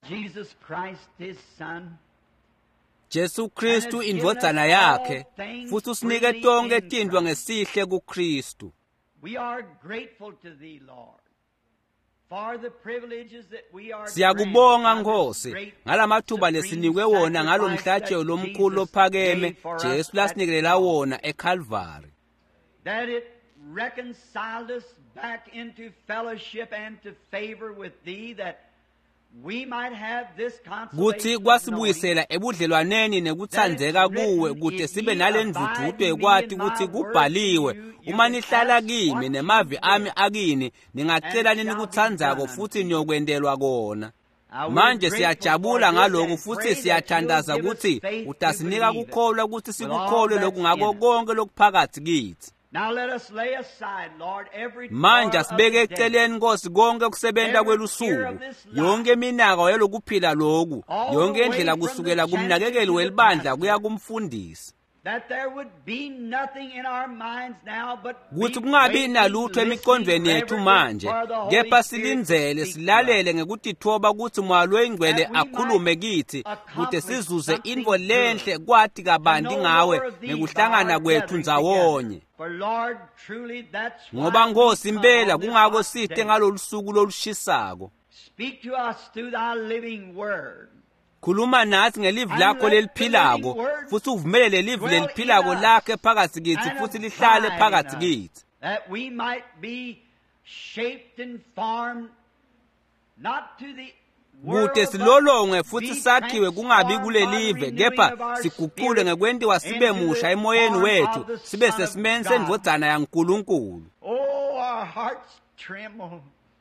Jesus Christ his son. Jesu Kristu indvodzana yakhe futhi usinike tonke tintwa ngesihle kuKristu. We are grateful to thee, Lord, for the privileges that we are Siyakubonga Nkosi ngalamathuba lesinikwe wona ngalomhlatshelo lomkhulu ophakeme Jesu lasinikelela wona eCalvary. That it reconciled us back into fellowship and to favor with thee, that we might have this Kuthi consolation kwasibuyisela ebudlelwaneni nekutsandzeka kuwe kude sibe nalendvudvuto ekwati ukuthi kubhaliwe uma nihlala kimi nemavi ami akini ningacela nikutsandzako futhi niyokwendelwa kona. Manje siyajabula ngalokho futhi siyathandaza ukuthi utasinika kukholwa ukuthi sikukholwe lokhu ngako konke lokuphakathi kithi. Now let us lay aside, Lord, every Manje toil of sibeke the eceleni Nkosi konke kusebenta kwelusuku, yonke iminaka yelokuphila lokhu, yonke indlela kusukela kumnakekeli welibandla kuya kumfundisi. that there would be nothing in our minds now but Kuthi kungabi nalutho emicondweni yethu manje, kepha silindzele silalele ngekutithoba ukuthi Moya Oyingcwele akhulume kithi, kude sizuze intfo lenhle kwati kabanti ngawe nekuhlangana kwethu ndzawonye. For Lord, truly that's why Ngoba Nkosi we impela come on kungako this site day. ngalolusuku lolushisako. Speak to us through thy living word. Khuluma nathi ngelivi lakho leliphilako futhi uvumelele livi leliphilako lakhe phakathi kithi futhi lihlale phakathi kithi. That we might be shaped and formed not to the Kude silolongwe futhi sakhiwe kungabi kulelive kepha siguqule ngekwendiwa sibe musha emoyeni wethu sibe sesimeni sendvodzana yaNkulunkulu. Oh, our hearts tremble.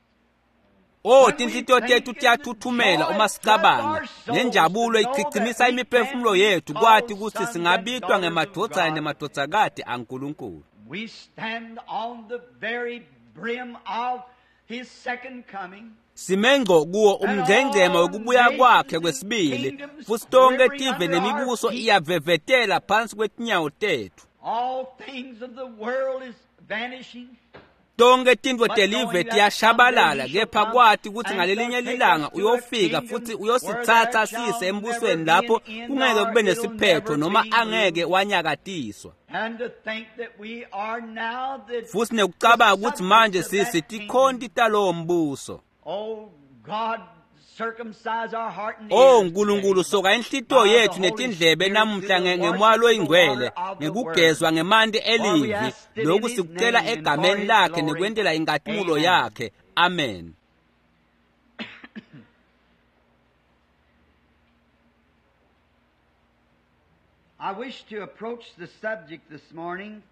Oh, tinhlitiyo tethu tiyathuthumela uma sicabanga nenjabulo ichicimisa imiphefumulo yethu kwathi ukuthi singabitwa ngemadvodzana nemadodzakati aNkulunkulu. We stand on the very brim of his second coming. Simengco kuwo umngcengcema wokubuya kwakhe kwesibili futhi tonke tive nemibuso iyavevetela phansi kwetinyawo tethu. All things of the world is vanishing. Tonke tintfo telive tiyashabalala kepha kwati ukuthi ngalelinye lilanga uyofika futhi uyositsatsa sise embusweni lapho kungeke kube nesiphetho noma angeke wanyakatiswa. And to think that we are now the Futhi nekucabanga ukuthi manje sisitikhonti talowo mbuso. Oh God, circumcise our heart and Oh ears Nkulunkulu today. soka inhlitiyo yethu netindlebe namhla ngeMoya Oyingcwele ngekugezwa ngemanti elivi lokhu sikucela egameni lakhe nekwentela inkatumulo yakhe. Amen. I wish to approach the subject this morning.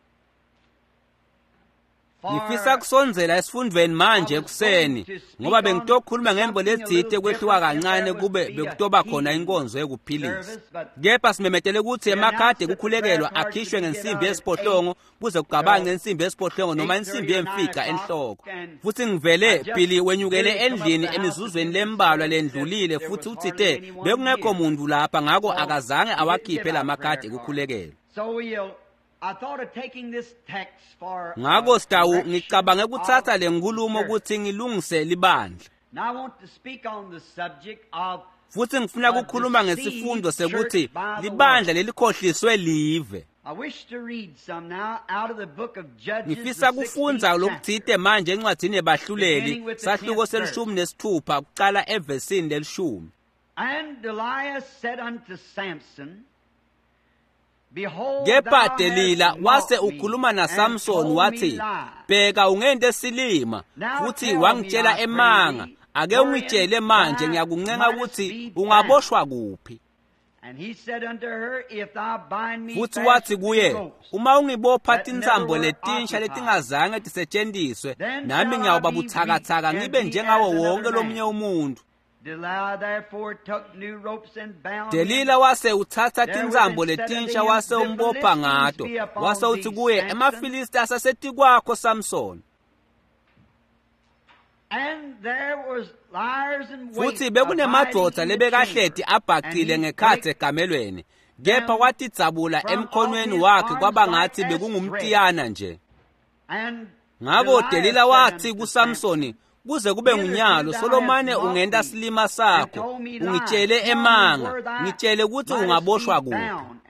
Ngifisa kusondzela esifundweni manje ekuseni ngoba bengitokhuluma ngembo lezithe kwehluka kancane kube bekutoba khona inkonzo yokuphilisa. Kepha simemetele ukuthi emakhadi kukhulekelwa akhishwe ngensimbi yesiphohlongo kuze kugabange insimbi yesiphohlongo noma insimbi yemfica enhloko. Futhi ngivele phili wenyukele endlini emizuzweni lembalwa lendlulile futhi uthithe bekungekho muntu lapha ngako akazange awakhiphe lamakhadi kukhulekelwa. So I thought of taking this text for Ngako Stawu ngicabange ukuthatha lenkulumo ukuthi ngilungise libandla. Now I want to speak on the subject of Futhi ngifuna ukukhuluma ngesifundo sekuthi libandla lelikhohliswe live. I wish to read some now out of the book of Judges. Ngifisa kufunza lokuthithe manje encwadini yebahluleli sahluko selishumi nesithupha kucala evesini lelishumi. And Delilah said unto Samson, Behold, Kepha Delila wase ukhuluma naSamson wathi, bheka ungente esilima futhi wangitshela emanga, ake ungitshele manje ngiyakuncenga ukuthi ungaboshwa kuphi. And he said unto her, If thou bind me Futhi fast wathi with kuye, ropes, uma ungibopha that tinzambo never were letinsha occupied, letingazange tisetshenziswe, then nami shall ngiyawuba I be buthakathaka weak, ngibe and be njengawo as another wonke man. lomunye umuntu. Delilah therefore took new ropes and bound Delila him. wase uthatha tinzambo letinsha wase umbopha ngato, wase uthi kuye, emafilisti asaseti kwakho Samson. And there was liars and Futhi bekunemadvodza lebekahleti abhacile ngekhatsi egamelweni, kepha watidzabula emkhonweni wakhe kwaba ngathi bekungumtiyana nje. And Ngako Delila wathi kuSamsoni, kuze kube ngunyalo Solomane ungenda silima sakho ungitshele emanga ngitshele ukuthi ungaboshwa kuphi.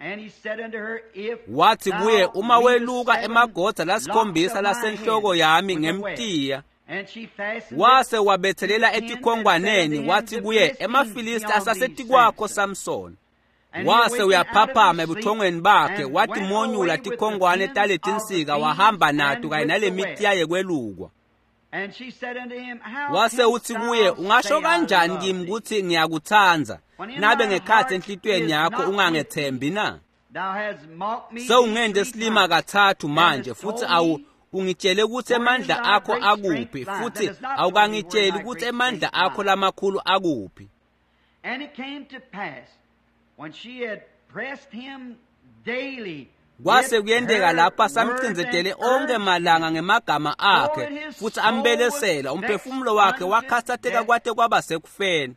Wathi kuye uma weluka emagoda lasikhombisa lasenhloko yami ngemtiya wase wabethelela etikhongwaneni wathi kuye emaFilisti asasethi kwakho Samson. Wase uyaphaphama ebuthongweni bakhe wathi monyula tikhongwane taletinsika wahamba nato kanye nale mitiya yekwelukwa. Wase uthi kuye ungasho kanjani kimi ukuthi ngiyakuthanza nabe ngekhathi enhlitweni yakho ungangethembi na? Sewungende silima kathathu manje futhi ungitshele ukuthi emandla akho akuphi futhi awukangitsheli ukuthi emandla akho lamakhulu akuphi. And it came to pass when she had pressed him daily kwase kuyendeka lapha samcinzetele onke malanga ngemagama akhe futhi ambelesela umphefumulo wakhe wakhasatheka kwate kwaba sekufeni.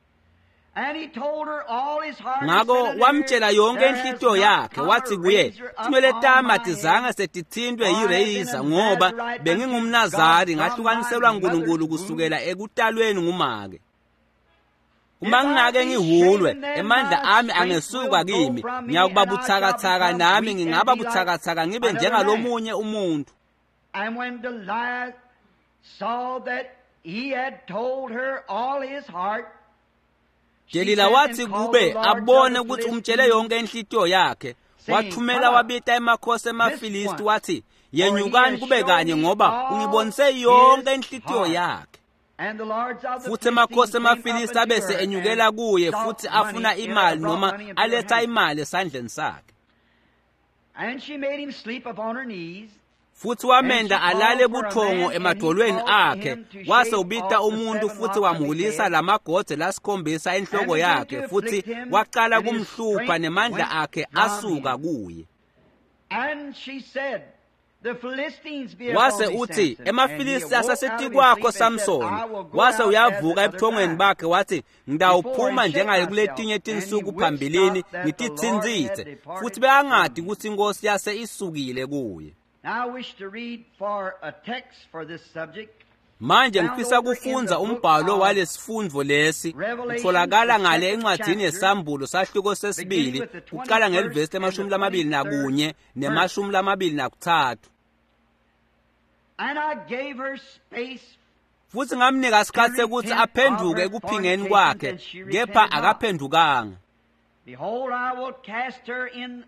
Ngako wamtshela yonke inhlito yakhe wathi kuye kumele tamati zange setithindwe yireyisa ngoba bengingumnazari ngahlukaniselwa uNkulunkulu kusukela ekutalweni ngumake. Uma ngingake ngihulwe emandla ami angesuka kimi ngiyakuba buthakathaka nami ngingaba buthakathaka ngibe njengalomunye umuntu. And when Delilah saw that he had told her all his heart, Delila wathi kube abone ukuthi umtshele yonke inhlito yakhe wathumela wabita emakhosi emaFilisti wathi yenyukani kube kanye ngoba ungibonise yonke inhlito yakhe. Futhi emakhosi emaFilisti abese enyukela kuye futhi afuna imali noma aletha imali esandleni sakhe. And she made him sleep upon her knees. Futhi wamenda alale buthongo emadolweni akhe wase ubita umuntu futhi wamhulisa lamagoda lasikhombisa enhloko yakhe futhi waqala kumhlupha nemandla akhe asuka kuye. And she said, the Philistines be wase uthi emaFilisti asasethi kwakho Samson wase uyavuka ebuthongweni bakhe wathi ngidawuphuma njengale kuletinye tinsuku phambilini ngitithinzithe futhi beyangathi ukuthi inkosi yase isukile kuye. Now I wish to read for a text for this subject. Manje ngifisa kufunza umbhalo walesifundvo lesi utholakala ngale encwadini yesambulo sahluko sesibili uqala ngelivesi le-21 ne-23. And I gave her space. Futhi ngamnika isikhathi sekuthi aphenduke ekuphingeni kwakhe kepha akaphendukanga. Behold, I will cast her in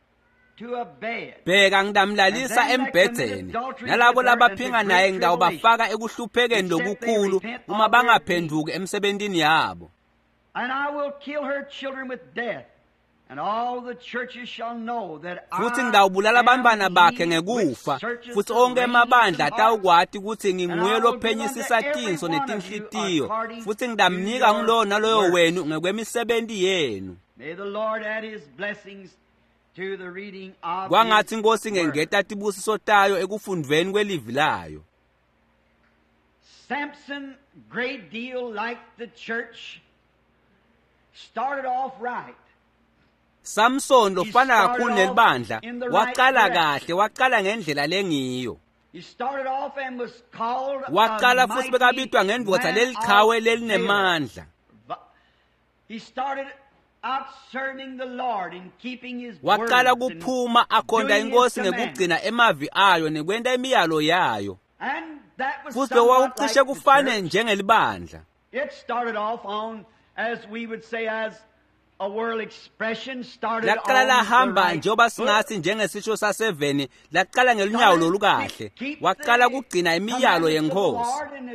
bheka ngidamlalisa embhedeni nalabo labaphinga naye ngidawubafaka ekuhluphekeni lokukhulu uma bangaphenduki emsebentini yabo. Futhi ngidawubulala abantwana bakhe ngekufa futhi onke amabandla atawukwati ukuthi nginguye lophenyisisa tinso netinhlitiyo futhi ngidamnika ngulowo naloyo wenu ngekwemisebenti yenu. Kwangathi inkosi ngengeta tibusiso tayo ekufundweni kwelivi layo. Samson, great deal like the church, started off right. Samson lofana kakhulu nelibandla waqala kahle waqala ngendlela lengiyo. He started off and was called waqala futhi bekabitwa ngendvodza lelichawe lelinemandla. He started out serving the Lord and keeping his word. Waqala kuphuma akhonda inkosi ngekugcina emavi ayo nekwenda imiyalo yayo. And that was futhi wawucishe kufane njengelibandla. It started off on, as we would say, as a world expression, started laqala on lahamba the njengoba right singathi njengesisho saseveni laqala ngelunyawo lolukahle waqala kugcina imiyalo yenkosi.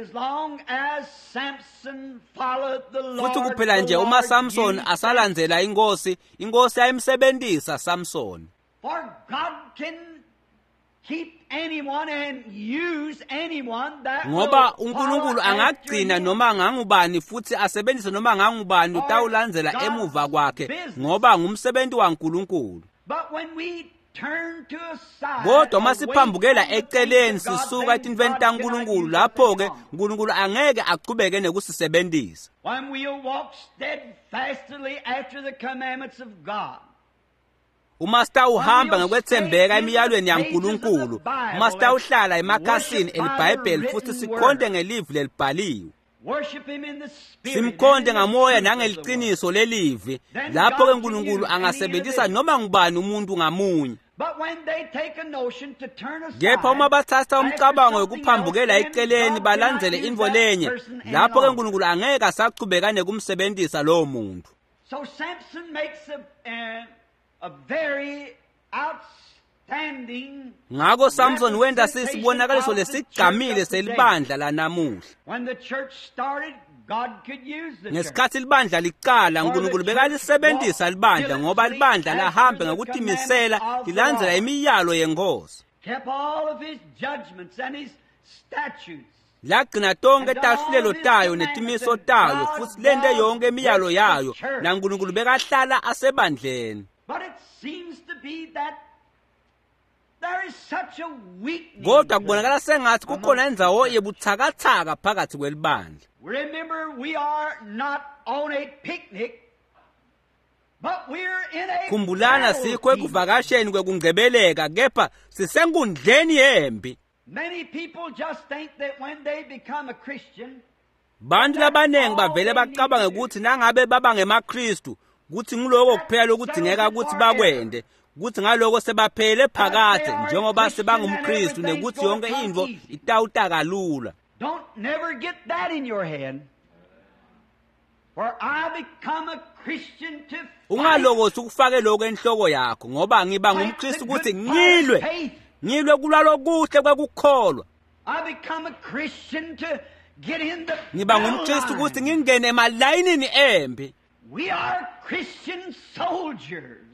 Futhi kuphela nje uma Samson asalandzela inkosi ayimsebentisa Samson. For God can keep anyone and use anyone that ngoba uNkulunkulu angagcina noma angangubani futhi asebenzise noma angangubani utawulandzela emuva kwakhe ngoba ngumsebenzi waNkulunkulu. But when we turn to a side, kodwa masiphambukela eceleni sisuka etinweni taNkulunkulu lapho-ke uNkulunkulu angeke aqhubeke nekusisebenzisa. When we walk steadfastly after the commandments of God, uma sitawuhamba ngokwethembeka emiyalweni yaNkulunkulu, uma sitawuhlala emakhasini eliBhayibheli futhi sikhonde ngelivi lelibhaliwe, simkhonde ngamoya nangeliqiniso lelivi, lapho ke uNkulunkulu angasebenzisa noma ngubani umuntu ngamunye. Kepha uma bathatha umcabango wokuphambukela eceleni balandzele imvo lenye, lapho ke uNkulunkulu angeke asaqhubekane kumsebenzisa lowo muntu. So Samson makes a very outstanding. Ngakho Samson wenda sisibonakaliso lesigqamile selibandla lanamuhla. When the church started, God could use the church. Ngesikhathi libandla liqala, uNkulunkulu bekalisebenzisa libandla ngoba libandla lahambe ngokutimisela lilandzela imiyalo yenkosi. Kept all of his judgments and his statutes. Lagcina tonke tahlelo tayo netimiso tayo futhi lende yonke imiyalo yayo, naNkulunkulu bekahlala asebandleni. But it seems to be that there is such a weakness. Kodwa kubonakala sengathi kukhona indzawo yebuthakathaka phakathi kwelibandla. Remember, we are not on a picnic, but we're in a Kumbulana sikho ekuvakasheni kwekungcebeleka, kepha sisenkundleni yempi. Many people just think that when they become a Christian, bantu labanengi bavele baqabanga ukuthi nangabe baba ngemaKristu kuthi ngiloko kuphela lokudingeka ukuthi bakwende, kuthi ngaloko sebaphele phakade njengoba sebangumKristu nekuthi yonke into itawuta kalula. Don't never get that in your head. For I become a Christian to Ungalokothi ukufake lokho enhloko yakho ngoba ngiba ngumKristu ukuthi ngilwe kulalo kuhle kwekukholwa. I become a Christian to get in the Ngiba ngumKristu ukuthi ngingene emalayinini embi. We are Christian soldiers.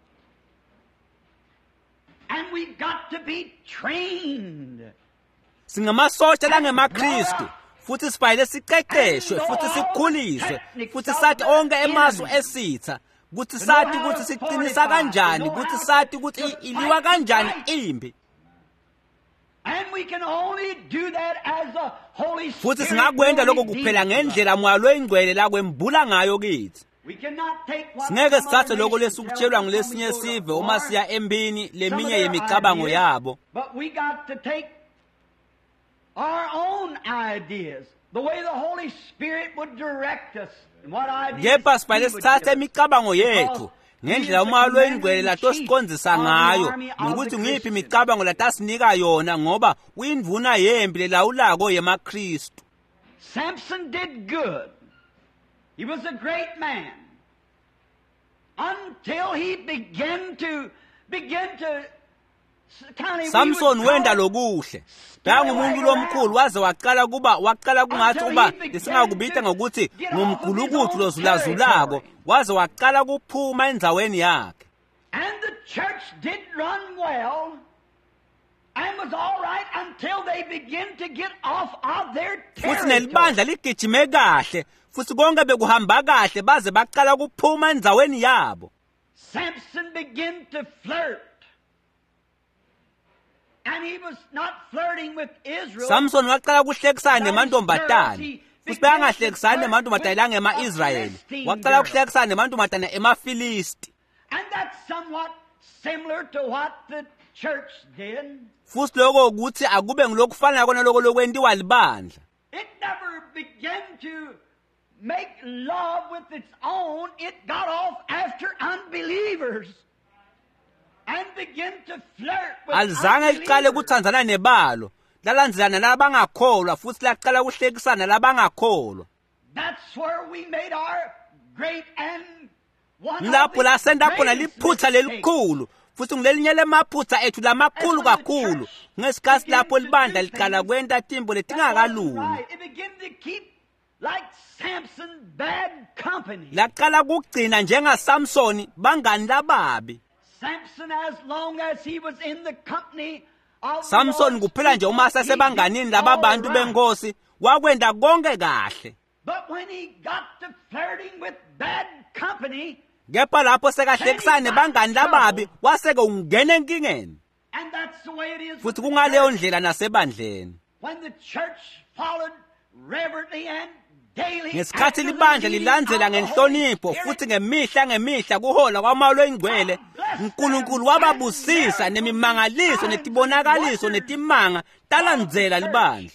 And we've got to be trained. Singamasosha langemaKristu futhi sifanele siqeqeshwe futhi sikhuliswe futhi sathi onke emasu esitha ukuthi sathi ukuthi siqinisa kanjani ukuthi sathi ukuthi iliwa kanjani impi. And we can only do that as the Holy Spirit. Futhi singakwenda lokho kuphela ngendlela moyo engcwele la kwembula ngayo kithi. We cannot take what Singeke sithathe lokho lesikutshelwa ngulesinye sive uma siya embini leminye yemicabango yabo. But we got to take our own ideas, the way the Holy Spirit would direct us. And what ideas Kepha sifanele sithathe imicabango yethu ngendlela umoya engcwele latosiqondzisa ngayo, nokuthi ngiphi imicabango latasinika yona ngoba uyindvuna yempi lelawulako yemaKristu. Samson did good. He was a great man until he began to kind of Samson wenda lokuhle. Umuntu lomkhulu waze waqala kungathi uba lesingakubita ngokuthi ngumgulukuthi lozulazulako, waze waqala kuphuma endzaweni yakhe. And the church did run well and was all right until they began to get off of their Futhi territory. nelibandla ligijime kahle, futhi konke bekuhamba kahle baze baqala kuphuma endzaweni yabo. Samson began to flirt. And he was not flirting with Israel. Samson waqala kuhlekisana nemantombazane. Futhi bangahlekisana nemantombazane langema-Israyeli. Waqala kuhlekisana nemantombazane emaFilisti. And that's somewhat similar to what the church did. Futhi lokho ukuthi akube ngilokufana kona lokho lokwentiwa libandla. It never began to make love with its own. It got off after unbelievers. And begin to flirt with Alizange liqale kuthandzana nebalo, lalandzelana labangakholwa futhi laqala kuhlekisana labangakholwa. That's where we made our great and one Lapho lasenda khona liphutha lelikhulu, futhi ngilelinye lemaphutha ethu lamakhulu kakhulu. Ngesikhathi lapho libandla liqala kwenta timbo letingakalungi. It began to keep like Samson bad company. Laqala kugcina njengaSamsoni bangani lababi. Samson, as long as he was in the company of Samson kuphela nje uma sasebanganini laba bantu benkosi wakwenda konke kahle. But when he got to flirting with bad company, Kepha lapho sekahlekisana nebangani lababi waseke ungena enkingeni. and that's the way it is. Futhi kungaleyo ndlela nasebandleni. When the church followed reverently and ngesikhathi libandla lilandzela ngenhlonipho futhi ngemihla kuhola kwamawolo engcwele, uNkulunkulu wababusisa nemimangaliso netibonakaliso netimanga talandzela libandla.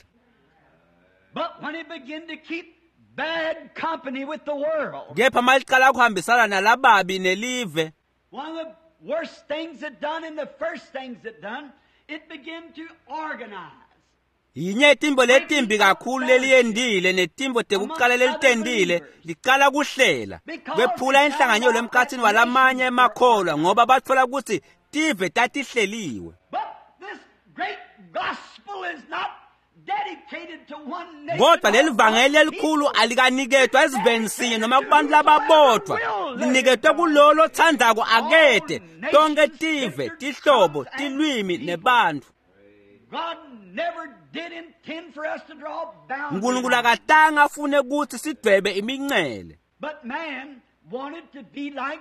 But when he began to keep bad company with the world, kepha maliqala kuhambisana nalababi nelive, one of the worst things it done and the first things it done, it began to organize. yinye timbo letimbi kakhulu leliyendile netimbo tekuqala lelitendile liqala kuhlela kwephula inhlanganyelo emkhathini walamanye emakholwa ngoba bathola ukuthi tive tatihleliwe. But this great gospel is not dedicated to one nation. Kodwa leli vangeli elikhulu alikaniketwa eziveni sinye noma kubantu lababodwa, liniketwe kulolo thandako akede tonke tive, tihlobo, tilwimi nebantu. God never did intend for us to draw boundaries. uNkulunkulu akatanga afune ukuthi sidwebe imincele. But man wanted to be like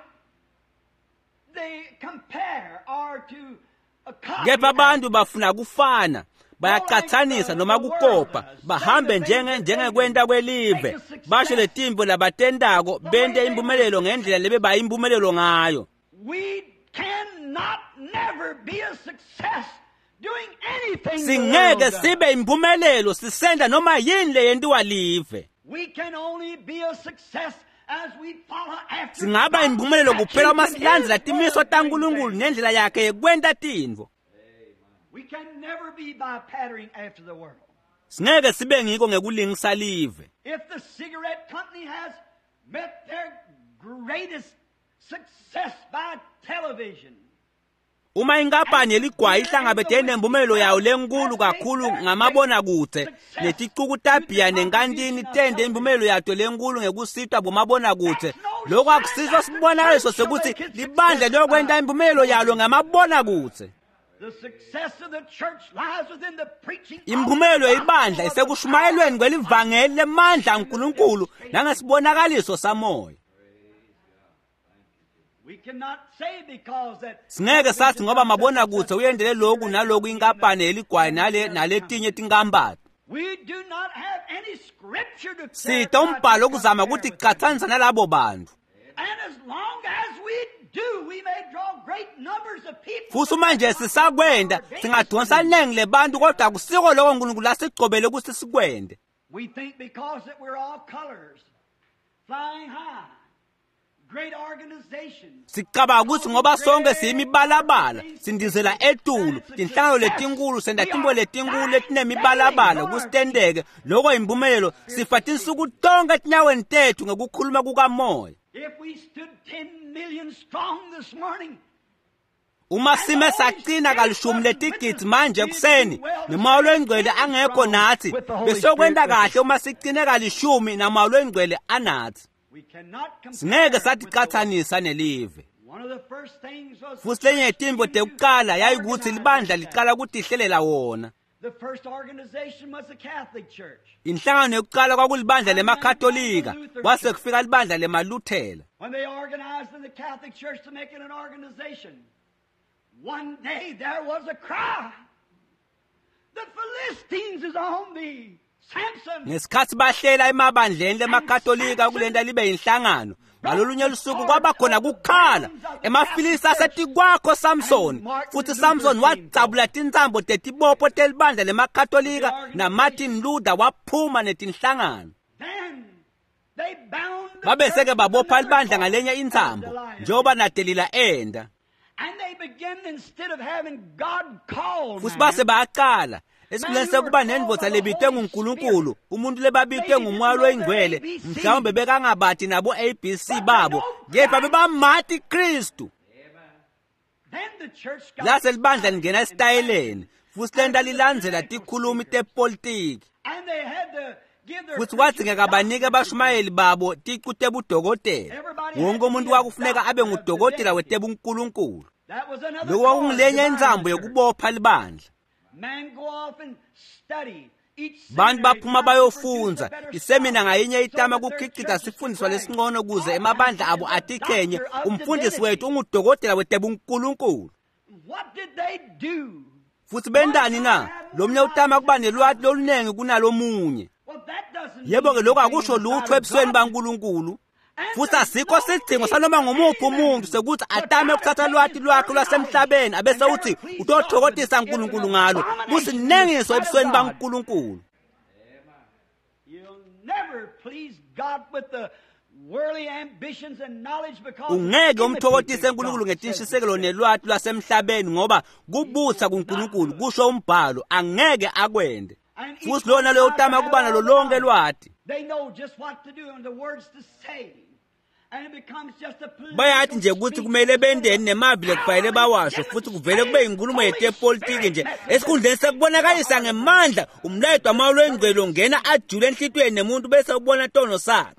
they compare or to copy. Kepha abantu bafuna kufana, bayaqathanisa noma kukopa, bahambe njengekwenta kwelive, basho letimbo labatendako bente impumelelo ngendlela lebe bayimpumelelo ngayo. We cannot never be a success doing anything. Singeke sibe impumelelo sisenda noma yini leyentiwa live. We can only be a success as we follow after. Singaba impumelelo kuphela uma silandzela timiso taNkulunkulu ngendlela yakhe yekwenta tintfo. We can never be by pattering after the world. Singeke sibe ngiko ngekulingisa live. If the cigarette company has met their greatest success by television, Uma inkampani yeligwayi ihlangabethe nempumelelo yayo lenkulu kakhulu ngamabona kudze neticukutabhiya nenkantini tende impumelelo yayo lenkulu ngekusitwa bomabona kudze, lokho akusiso sibonakaliso sekuthi libandla lokwenta impumelelo yalo ngamabona kudze. the success of the church lies within the preaching. Impumelelo yibandla isekushumayelweni kwelivangeli lemandla uNkulunkulu nangesibonakaliso samoya. We cannot say because that Singeke sathi ngoba mabona kudze uyendele lokhu naloku inkampani yeligwayi naletinye tinkampani. we do not have any scripture to Sita umbhalo okuzama ukuthi qathanisa nalabo bantu. and as long as we do, we may draw great numbers of people. Futhi manje sisakwenda singadonsa nengi lebantu kodwa akusiko lokho uNkulunkulu asigcobele ukuthi sikwende. We think because that we're all colors, flying high, great organizations. Sicabanga ukuthi ngoba sonke siyimibalabala sindizela etulu tinhlangano letinkulu senda timbo letinkulu letinemibalabala kusitendeke lokho impumelelo sifathi insuku tonke etinyaweni tethu ngekukhuluma kukamoya. If we stood 10 million strong this morning, Uma sime saqina kalishumi letigidi manje kuseni nemawolo engcwele angekho nathi besokwenda kahle uma siqine kalishumi namawolo engcwele anathi. we cannot Singeke compare. sathi qathanisa nelive. One of the first things was Futhi lenye itimbo tekuqala yayikuthi libandla liqala ukuthi ihlelela wona. the first organization was the Catholic Church. Inhlangano yokuqala kwakulibandla lemakatolika, kwase kufika libandla lemaluthela. When they organized in the Catholic Church to make it an organization, one day there was a cry. The Philistines is on thee. Samson. Ngesikhathi bahlela emabandleni lemakatolika kulenda libe inhlangano, ngalolunye lusuku kwaba khona kukhala emafilisi asethi kwakho Samson. Futhi Samson wacabula tintambo tetibopho telibandla lemakatolika na Martin Luther waphuma netinhlangano. Then they bound the Babeseke church babopha with libandla the ngalenye intambo lion. njengoba nadelila enda. And they began, instead of having God call Futhi man, base bayaqala esikhuleni sekuba nendvodza lebitwe nguNkulunkulu, umuntu lebabitwe ngumoya loyingcwele, mhlawumbe bekangabathi nabo ABC babo, kepha bebamati Kristu. then the church got Lase libandla lingena esitayeleni, futhi lenta lilandzela tikhulumi tepolitiki. and they had to give their Futhi kwadzingeka banike abashumayeli babo ticu tebudokotela. Wonke umuntu wakufuneka abe ngudokotela wetebuNkulunkulu. that was another Lokho cause kwakungilenye to inzambo bind the church. yokubopha libandla. Man go off and study. Each Bantu seminary baphuma tries to bayofunza, produce a better isemina scholar, ngayinye so itama that their kukhicita churches sifundiswa could lesingcono kuze rise. emabandla abo atikhenye umfundisi wethu ungudokotela wetebuNkulunkulu. What did they do? Futhi bendani na? Lomnye utama kuba nelwati lolunengi kunalomunye. Well, Yebo ke lokho akusho lutho ebusweni baNkulunkulu. Futhi asikho isidingo saloma ngomuphi umuntu sekuthi atame ukuthatha lwathi lwakhe lwasemhlabeni abese uthi utothokodisa uNkulunkulu ngalo. Kusinengiso ebusweni baNkulunkulu. Ungeke umthokodise uNkulunkulu ngetinshisekelo nelwathi lwasemhlabeni ngoba kubutha kuNkulunkulu kusho umbhalo angeke akwende. Futhi lona lo utama kuba nalo lonke lwathi. Bayathi nje ukuthi kumele bendeni nemavile kufanele bawasho futhi kuvele kube inkulumo yepolitiki nje esikhundleni sekubonakalisa ngemandla umlaydo amawolo engcwele ngena ajule enhlitweni nemuntu bese ubona intono sakhe.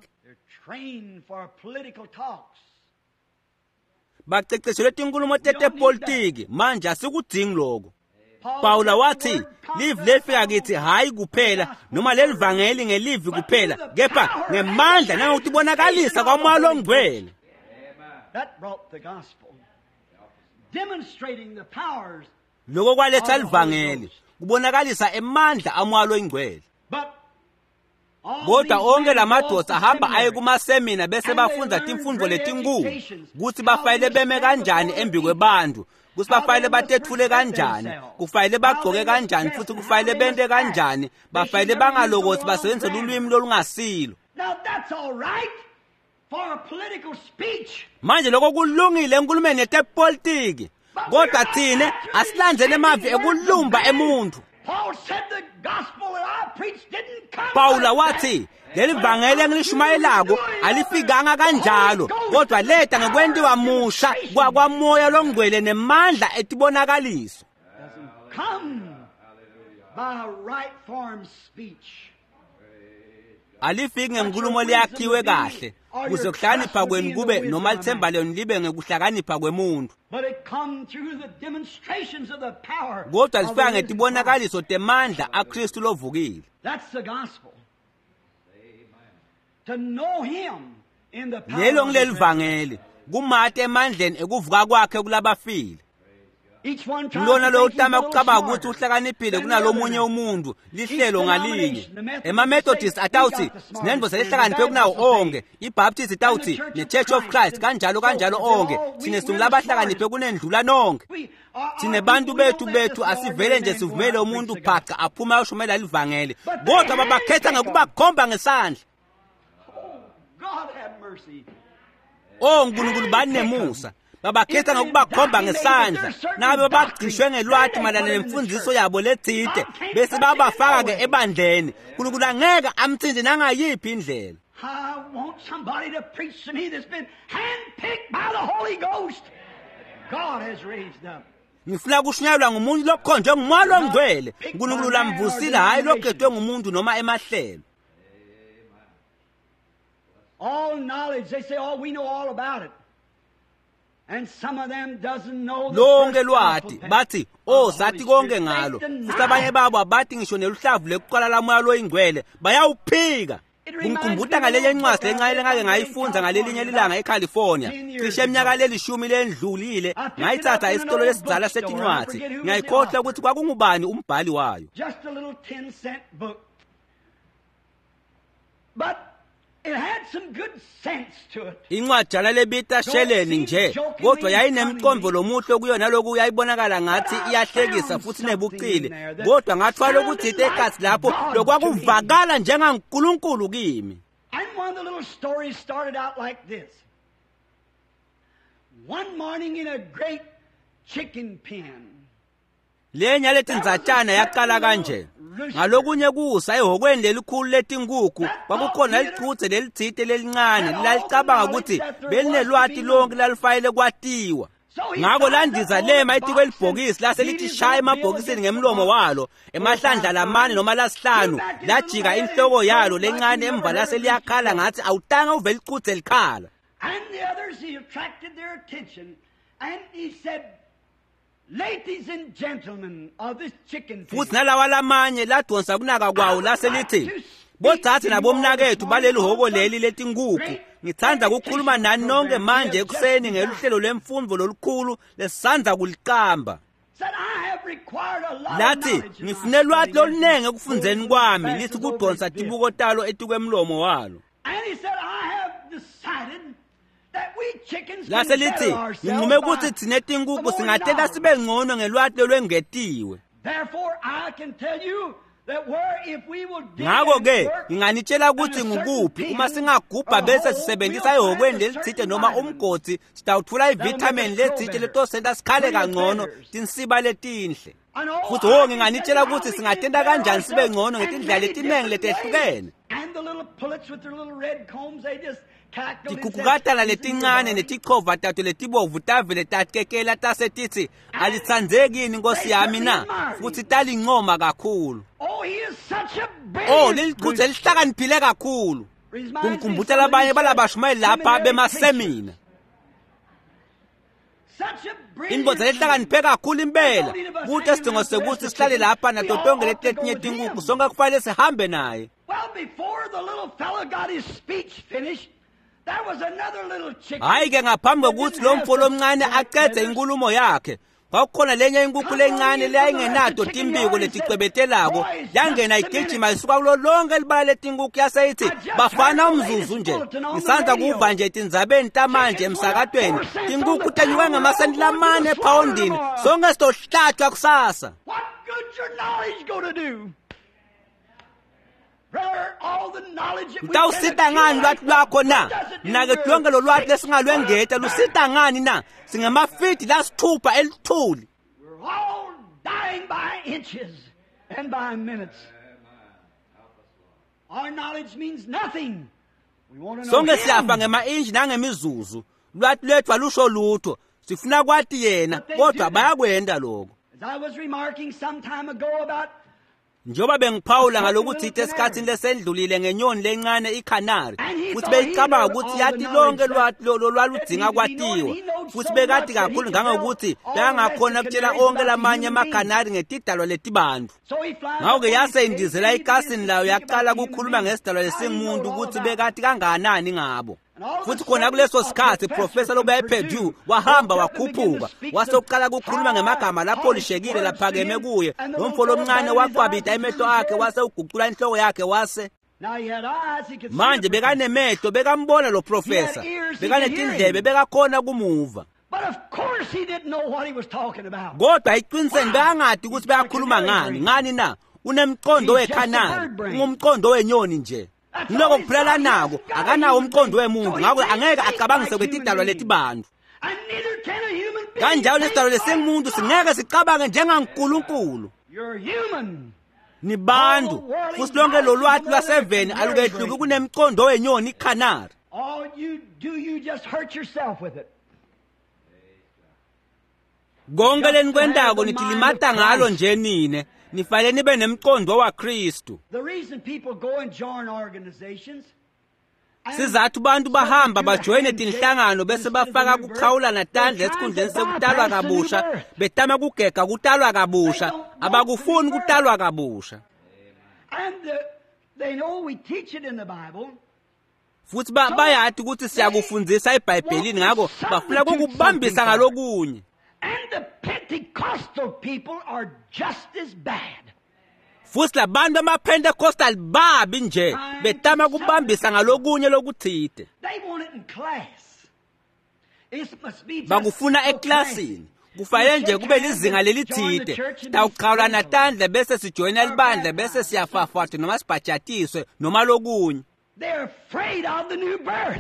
Baceceshelwe inkulumo yepolitiki manje asikudingi lokho. Paula wathi live lefika kithi hayi kuphela noma lelivangeli ngelivi kuphela kepha ngemandla nangokuthi bonakalisa kwamalo ongcwele. That brought the gospel, demonstrating the powers. Lokho kwaletha livangeli kubonakalisa emandla amalo ongcwele. Kodwa onke lamadoda ahamba aye kumasemina bese bafunda imfundo letinkulu ukuthi bafanele beme kanjani embi kwebantu. Kusibafanele batethule kanjani, kufanele bagcoke kanjani futhi kufanele bente kanjani, bafanele bangalokothi basebenze ulimi lolungasilo. Now that's all right for a political speech. Manje lokho kulungile enkulumeni yepolitiki. Kodwa thina asilandele emavi ekulumba emuntu. Paul said the gospel that I preached didn't come. Paula wathi leli vangeli engilishumayelako alifikanga kanjalo kodwa leta ngekwendiwa musha kwamoya longcwele nemandla etibonakaliso. Come by right form speech. Alifiki ngenkulumo liyakhiwe kahle kuze kuhlakanipha kwenu kube noma lithemba lenu libe ngekuhlakanipha kwemuntu. Kodwa lifika ngetibonakaliso temandla aKristu lovukile. That's the gospel. To know him in the power. Lelo ngileli vangeli kumathe emandleni ekuvuka kwakhe kulabafile. Lona lo utama kucabanga ukuthi uhlakaniphile kunalomunye umuntu lihlelo ngalinye. Ema-Methodist atawuthi sinembo selihlakaniphe kunawo onke. I-Baptist itawuthi ne-Church of Christ kanjalo onke. Sine singulabahlakaniphe kunendlula nonke. Sine bantu bethu asivele nje sivumele umuntu phaca aphuma ayoshumayela livangeli. Kodwa babakhetha ngekubakhomba ngesandla. God have mercy. UNkulunkulu banemusa. Babakhetha ngokubakhomba ngesandla nabe bagcishwe ngelwathi malana nemfundiso yabo lethide bese babafaka ke ebandleni. uNkulunkulu angeke amthinze nangayiphi indlela. I want somebody to preach to me that's been handpicked by the Holy Ghost. God has raised up. Ngifuna kushunyayelwa ngumuntu lokhonjwe ngumoya ongcwele. uNkulunkulu lamvusile hayi lokhetwe ngumuntu noma emahlelo. All knowledge, they say, oh, we know all about it. And some of them doesn't know the lonke lwathi bathi sathi konke ngalo futhi abanye babo abathi ngisho neluhlavu lekuqala lamoya loyingcwele bayawuphika. Ngikumbutha ngaleli encwadi lencane ngake ngayifunza ngalelinye ilanga eCalifornia cishe eminyaka lelishumi lendlulile ngayithatha isikolo lesidzala setincwadi ngiyayikhohlwa ukuthi kwakungubani umbhali wayo. Just a little 10-cent book. But it had some good sense to it. Incwajana lebita sheleni nje kodwa yayinemicombo lomuhle kuyona lokhu uyayibonakala ngathi iyahlekisa futhi nebucile kodwa ngathwala ukuthi itekhasi lapho lokwakuvakala njengaNkulunkulu kimi. And one of the little stories started out like this. One morning in a great chicken pen. Lenya letinzatshana yaqala kanje. Ngalokunye kusa ehokweni lelikhulu letinkukhu kwakukhona lichuthe lelithite lelincane lalicabanga ukuthi belinelwathi lonke lalifayele kwatiwa. Ngako landiza lema ethi kwelibhokisi laselithi shaya emabhokisini ngemlomo walo emahlandla lamane noma lasihlanu lajika inhloko yalo lencane emva laseliyakhala ngathi awutanga uvela ichuthe likhala. And the others, he attracted their attention and he said, ladies and gentlemen of this chicken futhi nalawa lamanye ladonsa kunaka kwawo laselithi bodzathi nabomnakethu baleli hoko leli letinkukhu ngithanda ukukhuluma nani nonke manje ekuseni ngeluhlelo lemfundo lolukhulu lesandza kuliqamba. lathi ngifune lwathi oluningi ekufundzeni kwami lithi kudonsa tibuko talo etukwemlomo walo. Lase lithi nginqume ukuthi thina tinkukhu singateka sibe ngcono ngelwathi lolwengetiwe. Ngakho-ke nginganitshela ukuthi ngukuphi uma singagubha bese sisebenzisa ihhokweni lelitsite noma umgodi sitawuthula ivitamin letsite letosenta sikhale kangcono tinsiba letinhle. Futhi nginganitshela ukuthi singatenta kanjani sibe ngcono ngetindlela letiningi letehlukene. Tikukukatala letincane netichova tato letibovu tavele tatkekela tasetithi alitsandzekini Nkosi yami na futhi talincoma kakhulu. Leliqhudze lihlakaniphile kakhulu. Kungikhumbuza labanye balabashumayeli lapha bemasemina. Indvodza lehlakaniphe kakhulu impela. Kute sidingo sekuthi sihlale lapha nato tonke letinye tinkukhu sonke kufanele sihambe naye. Hayi-ke ngaphambi kokuthi lo mfolo omncane aqede inkulumo yakhe kwakukhona lenye inkukhu lencane leyayingenato timbiko leticwebetelako yangena igijima isuka kulo lonke libala letinkukhu yaseyithi bafana umzuzu nje ngisandza kuva nje tindzabeni tamanje emsakatweni tinkukhu tenyuka ngamasenti lamane ephawundini sonke sitohlatshwa kusasa. Utawusita ngani lwathi lwakho na? Nake lonke lo lwathi lesingalwengeta lusita ngani na? Singamafidi lasithupha elithuli. We're all dying by inches and by minutes. Our knowledge means nothing. We want to know. Sonke siyafa ngema-inchi nangemizuzu. Lwathi lwethu alusho lutho. Sifuna kwathi yena kodwa bayakwenda lokho. As I was remarking some time ago about njoba bengiphawula ngalokuthi esikhathini lesendlulile ngenyoni lencane iCanary futhi beyicabanga ukuthi yathi lonke lwaludinga kwatiwa futhi bekade kakhulu ngangokuthi beyangakhona ukutshela onke lamanye amaCanary ngetidalwa letibantu. Ngakho-ke yaseyindizela ikasini layo yaqala ukukhuluma ngesidalwa lesingumuntu ukuthi bekade kanganani ngabo. Futhi khona kuleso sikhathi Professor lobuya ePurdue wahamba wakhuphuka wasokuqala ukukhuluma ngemagama lapho lishekile laphakeme kuye nomfolo omncane waqwabita emehlo akhe wase uguqula inhloko yakhe wase manje bekanemehlo bekambona lo professor bekanetindlebe bekakhona kumuva. Kodwa iqiniseni bekangadi ukuthi beyakhuluma ngani na unemqondo weCanary ngumqondo wenyoni nje. Noko kuphela nako akanawo umqondo wemuntu ngakho angeke acabangise kwetidalwa letibantu. Kanjalo lesidalwa lesingumuntu singeke sicabange njengaNkulunkulu. Ni bantu futhi lonke lo lwathi lwaseveni alukehluki kunemqondo wenyoni iCanary. All you do, you just hurt yourself with it. Konke lenikwendako nitilimata ngalo nje nine. Nifale nibe nemqondo waKristu. The reason people go and join organizations sizathu bantu bahamba bajoyine tinhlangano bese bafaka kukhawulana tandla esikhundleni sekutalwa kabusha betama kugega kutalwa kabusha abakufuni kutalwa kabusha. And they know we teach it in the Bible. Futhi bayathi ukuthi siyakufundzisa eBhayibhelini ngakho bafuna ukubambisa ngalokunye. And the Pentecostal people are just as bad. Futhi labantu amaPentecostal babi nje betama kubambisa ngalokunye lokuthide. They want it in class. It must be just bakufuna eklasini. Kufanele nje kube lizinga lelithide. Tawuqhawulana tandla bese sijoyina libandla bese siyafafatha noma sibhajatiswe noma lokunye. They're afraid of the new birth.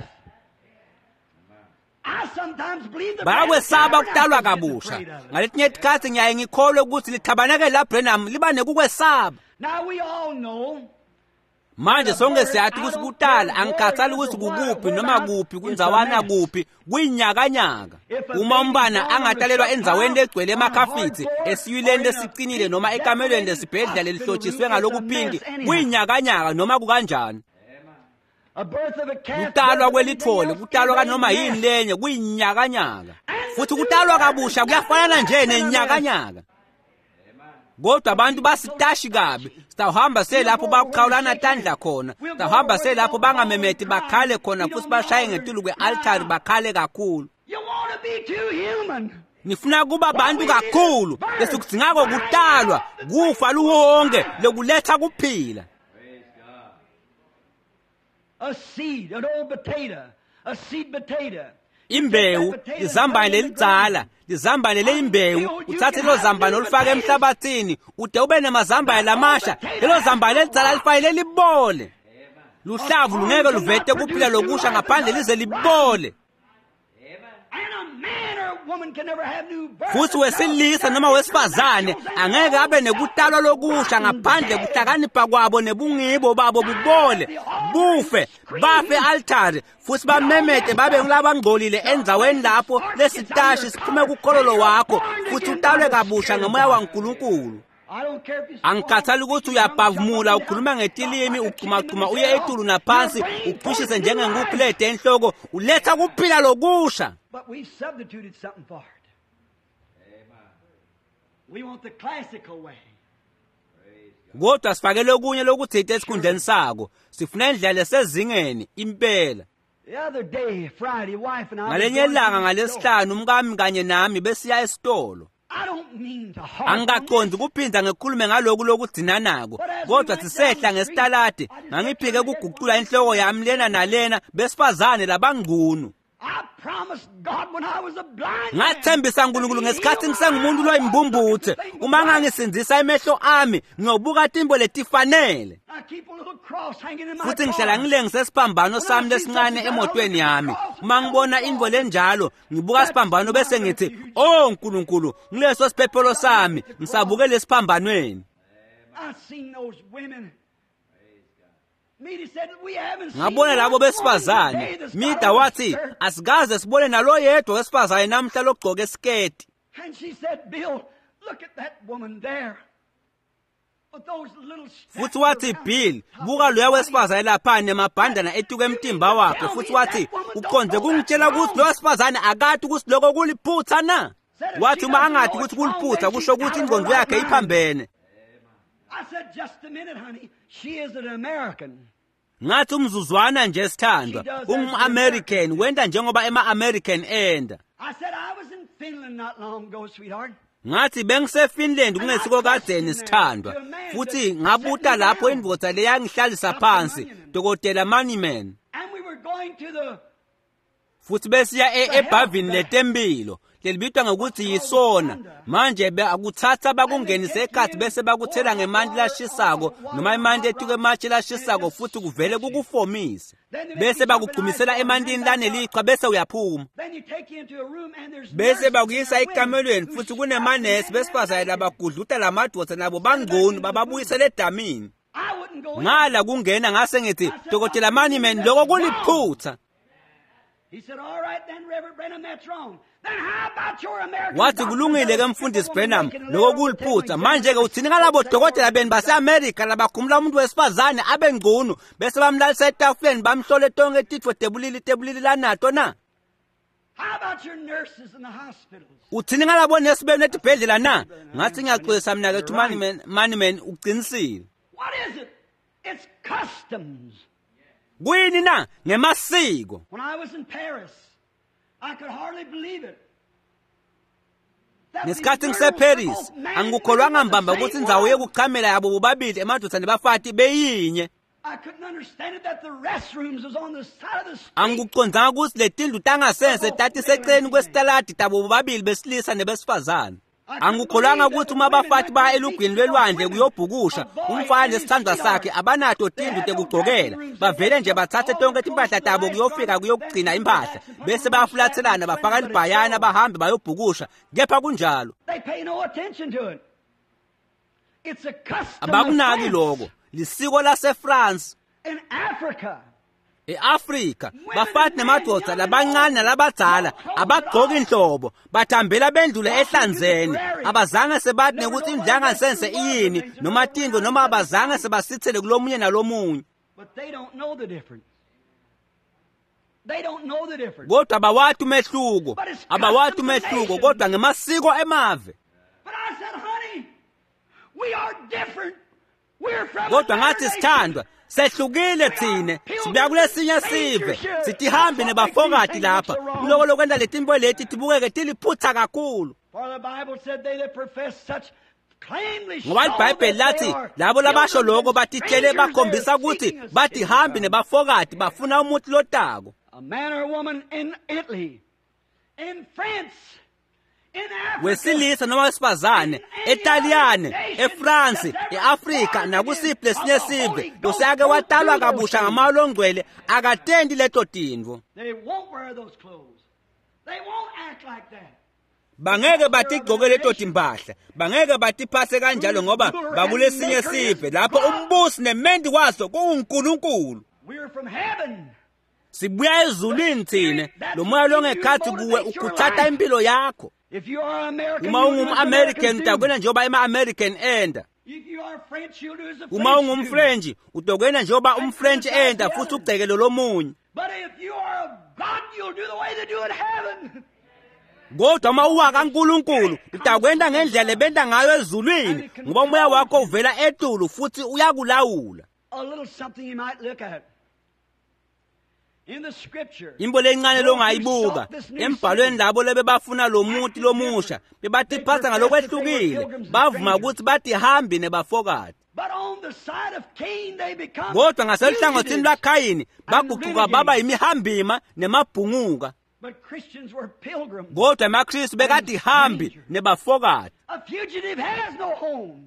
I sometimes believe the bakwesaba ukutalwa kabusha ngaletinye isikhathi ngiyaye ngikholwe ukuthi lithabaneke laBrenham liba nekukwesaba. Now we all know manje sonke siyathi ukuthi kutala angikhathali ukuthi kukuphi noma kuphi kunzawana kuphi kuyinyakanyaka. Uma umbana angatalelwa enzaweni legcwele emakhafiti esiyileni lesicinile noma ekamelweni lesibhedlela lelihlotshiswe ngalokuphingi kuyinyakanyaka noma kukanjani. Kutalwa kwelithole kutalwa kanoma yini lenye kuyinyakanyaka futhi kutalwa kabusha kuyafanana nje nenyakanyaka. Kodwa abantu basitashi kabi sitahamba selapho bakuqhawulana tandla khona sitahamba selapho bangamemeti bakhale khona futhi bashaye ngetulu kwealtar bakhale kakhulu. nifuna kuba abantu kakhulu lesikudzingako kutalwa kufa luwonke lokuletha kuphila. A seed, an old potato, a seed potato. Imbewu, izambane lelidzala, lizambane leyimbewu, uthathe lo zambane olufake emhlabathini, ude ube namazambane lamasha, lelo zambane lelidzala lifanele libole. Luhlavu lungeke luvete kuphila lokusha ngaphandle lize libole. Futhi wesilisa noma wesifazane angeke abe nekutalwa lokusha ngaphandle kuhlakanipha kwabo nebungibo babo bubole, bufe, bafe altare, futhi bamemete babe ngilabangcolile endzaweni lapho lesitashi siphume kukhololo wakho, futhi utalwe kabusha ngomoya waNkulunkulu. Angikhathali ukuthi uyabhavumula ukhuluma ngetilimi uqhumaqhuma uye etulu naphansi uphishise njengenkukhu lede enhloko uletha kuphila lokusha. But we've substituted something for it. We want the classical way. Kodwa sifakele okunye lokuthitha esikhundleni sako, sifuna indlela esezingeni impela. The other day, Friday, wife and I Ngalenye ilanga ngalesihlanu umkami kanye nami besiya esitolo. I don't mean to harp. Angaqondi kuphinda ngekhulume ngalokhu lokugcina nako, kodwa sisehla ngesitalade ngangiphike kuguqula inhloko yami lena nalena besifazane labangqunu. I promised God when I was a blind man. Ngathembisa uNkulunkulu ngesikhathi ngisengumuntu loyimbumbuthe, uma ngangisindisa emehlo ami ngiyobuka timbo letifanele. I keep a little cross hanging in my Futhi ngihlala ngilengise isiphambano sami lesincane emotweni yami. Uma ngibona indvo lenjalo, ngibuka isiphambano bese ngithi, "Oh Nkulunkulu, ngileso siphephelo sami, ngisabuke lesiphambanweni." I seen those women. Midi said we haven't seen. Ngabona labo besifazane. Mida wathi, "Asikaze sibone nalo yedwa wesifazane namhla logqoke isketi." And she said, "Bill, look at that woman there." With those little Futhi wathi, "Bill, buka loya wesifazane lapha nemabhandana etuke emtimba wakhe." Futhi wathi, "Uqonde kungitshela ukuthi lo wesifazane akathi ukuthi lokho kuliphutha na?" Wathi uma angathi ukuthi kuliphutha kusho ukuthi ingqondo yakhe iphambene. I said, "Just a minute, honey. She is an American." Ngathi umzuzwana nje sithandwa, American wenda njengoba ema-American enda. I said, "I was in Finland not long ago, sweetheart." Ngathi bengiseFinland kungesiko kadeni sithandwa. Futhi ngabuta lapho indvodza leyangihlalisa phansi, Dr. Moneyman. And we were going to the Futhi besiya ebhavini letempilo. Lelibitwa ngokuthi yisona. Manje akuthatha bakungenise ekhathi bese bakuthela ngemanti lashisako noma imanti etuke ematshe lashisako futhi kuvele kukufomise. Bese bakugcumisela emantini lanelichwa bese uyaphuma. then you take you into a room and there's Bese bakuyisa ekamelweni futhi kunemanesi besifazane labagudluta lamadvodza nabo bangqunu bababuyisele edamini. I wouldn't go in. Ngala kungena ngase ngithi, "Dr. Moneyman, lokho kuliphutha." He said, "All right then, Reverend Branham, that's wrong. Then how about your American?" Wathi kulungile ke mfundisi Branham, lokho kuliphutha. Manje ke uthini ngalabo dokotela beni base-America labakhumula umuntu wesifazane abengqunu bese bamlalisa etafuleni bamhlole tonke etitfo tebulili lanato na? How about your nurses in the hospitals? Uthini ngalabo nesi benu etibhedlela na? Ngathi ngiyaxolisa mina ke Moneyman uqinisile. What is it? It's customs. Kuyini na? Ngemasiko. When I was in Paris, I could hardly believe it. That Ngesikhathi these ngiseParis, girls were both angikholwanga married mbamba to the ukuthi same indzawo woman. yekuqhamela yabo bobabili emadvodzane bafati beyinye. I couldn't understand it that the restrooms was on the side of the street. Angikucondzanga ukuthi letindlu tangasese tati seceleni kwesitaladi tabo bobabili besilisa nebesifazane. Angikholwanga ukuthi uma abafati baya elugwini lwelwandle kuyobhukusha, umfana nesithandwa sakhe abanato tindlu tekugqokela, bavele nje bathathe tonke timpahla tabo kuyofika kuyokugcina impahla, bese bayafulathelana bafaka libhayana bahambe bayobhukusha, kepha kunjalo. They pay no attention to it. It's a custom of Abakunaki France. lokho, lisiko laseFrance. In Africa, E-Afrika, bafati nemadvodza labancane nalabadzala abagqoki inhlobo, bathambela bendlule ehlanzeni, abazange sebathi nekuthi indlanga sense iyini, noma tindlu noma abazange sebasithele kulomunye nalomunye. but they don't know the difference. They don't know the difference. Kodwa abawathi umehluko, kodwa ngemasiko emave. But I said, honey, we are different. Kodwa ngathi sithandwa, sehlukile thine, sibuya kulesinye sive, sithi hambe nebafokati lapha. Kuloko lokwenda letimbo leti tibukeke tiliphutha kakhulu. Ngoba iBhayibheli lathi labo labasho lokho batitshele bakhombisa ukuthi bathi hambe nebafokati bafuna umuntu lotako. A man or a woman in Italy, in France, in Africa, wesilisa noma wesifazane eTaliyane, eFrance, eAfrika nakusiphi lesinye sive usake watalwa kabusha ngamalo ongcwele akatendi leto tindvo. they won't wear those clothes. They won't act like that. Bangeke batigcoke leto timpahla, bangeke batiphathe kanjalo ngoba bakulesinye sive lapho umbusi nemendi waso kuNkulunkulu. We're from heaven. Sibuya ezulwini thine, lo moya longekhathi kuwe ukuthatha impilo yakho. If you are American, Uma ungum-American utakwena njengoba ima-American enda. if you are French, you'll do as a Uma French do. ungumFrench utakwena njengoba umFrench enda futhi ugcekelo lomunye. But if you are of God, you'll do the way they do in heaven. Kodwa uma uwakaNkulunkulu utakwenda ngendlela lebenda ngayo ezulwini ngoba umoya wakho uvela etulu futhi uyakulawula. A little something you might look at. In the scripture, Imbolo encane longayibuka embhalweni labo lebe bafuna lo muntu lomusha bebatiphatha ngalokwehlukile bavuma ukuthi bathi hambi nebafokati. but on the side of Cain they become Kodwa ngaseluhlangothini lwaKhayini baguquka baba yimihambima nemabhunguka. But Christians were pilgrims. Kodwa amaKristu bekathi hambi nebafokati. A fugitive has no home.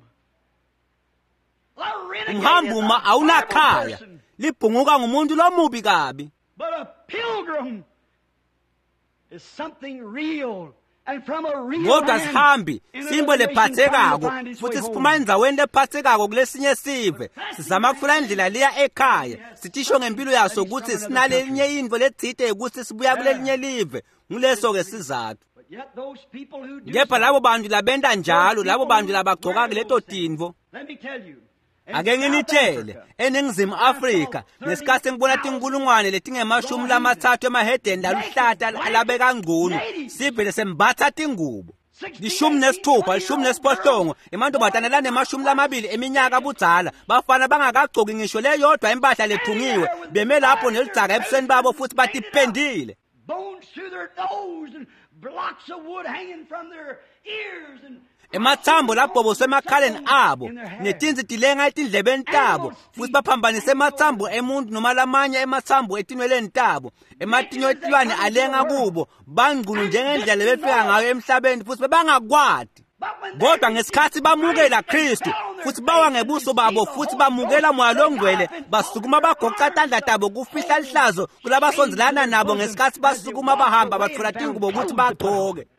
A renegade is Umhambuma a horrible awunakhaya, person. libhunguka ngumuntu lomubi kabi. But a pilgrim is something real. And from a real Kodwa man, sihambi in simbo another nation, lephathekako trying to find his way futhi home. siphuma endzaweni lephathekako kulesinye sive sizama kufuna indlela liya ekhaya sithisho ngempilo yaso ukuthi sinalelinye indvo letsite ukuthi sibuya kulelinye live nguleso ke sizathu. But yet those people who do Kepha so, labo bantu labenda njalo labo bantu labagcoka kuleto tindvo. let me tell you, in Ake South nginitshele Africa, eningizimu Afrika ngesikhathi ngibona tinkulungwane letingemashumi lamathathu emahedeni laluhlata alabeka ngcono sibhele sembatha tingubo 16 18 emantombazane lanemashumi lamabili eminyaka budzala bafana bangakagcoki ngisho leyodwa impahla lethungiwe beme lapho nelidzaka ebusweni babo futhi batipendile. bones through their nose and blocks of wood hanging from their ears and Emathambo labhoboswe emakhaleni abo netinzi tilenga etindlebeni tabo futhi baphambanise emathambo emuntu noma lamanye emathambo etinweleni tabo ematinyo etilwane alenga kubo bangqulu njengendlela befika ngayo emhlabeni futhi bebangakwati. Kodwa ngesikhathi bamukela Kristu futhi bawa ngebuso babo futhi bamukela moya longcwele basukuma bagoqa tandla tabo kufihla lihlazo kulabasondelana nabo ngesikhathi basukuma bahamba bathola tingubo ukuthi bagcoke.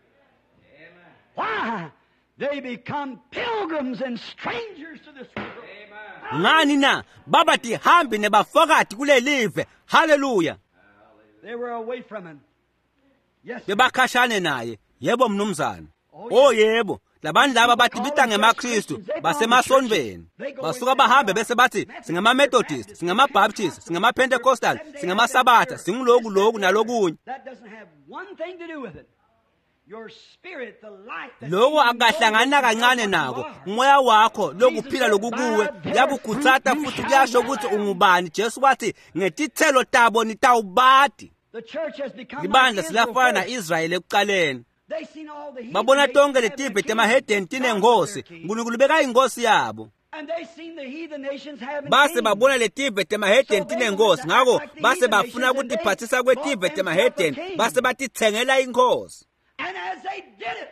why? They become pilgrims and strangers to this world. Ngani na babathi hambi nebafokati kulelive. Hallelujah. They were away from him. Yes. Bebakhashane naye. Yebo mnumzana. Oh yebo. Labantu laba bathi bita ngemaKristu basemasonweni. Basuka bahambe bese bathi singama Methodist, singama Baptist, singama Pentecostal, singama Sabatha, singuloku loku nalokunye. That doesn't have one thing to do with it. Your spirit, the life that Lokho akahlangana kancane nako. Umoya wakho lokuphila lokukuwe yakukutsata futhi kuyasho ukuthi ungubani. Jesu wathi ngetithelo tabo nitawubati. the church has become Libandla like Israel silafana na first. Israel ekuqaleni. They seen all the heathen Babona nations tonke have letive their temahedeni king, tinengosi. their king. Nkulunkulu beka ingosi yabo. And they seen the heathen nations having Base kings. babona letive temahedeni tinengosi ngako base bafuna ukutiphathisa kwetive temahedeni base batithengela inkosi. And as they did it,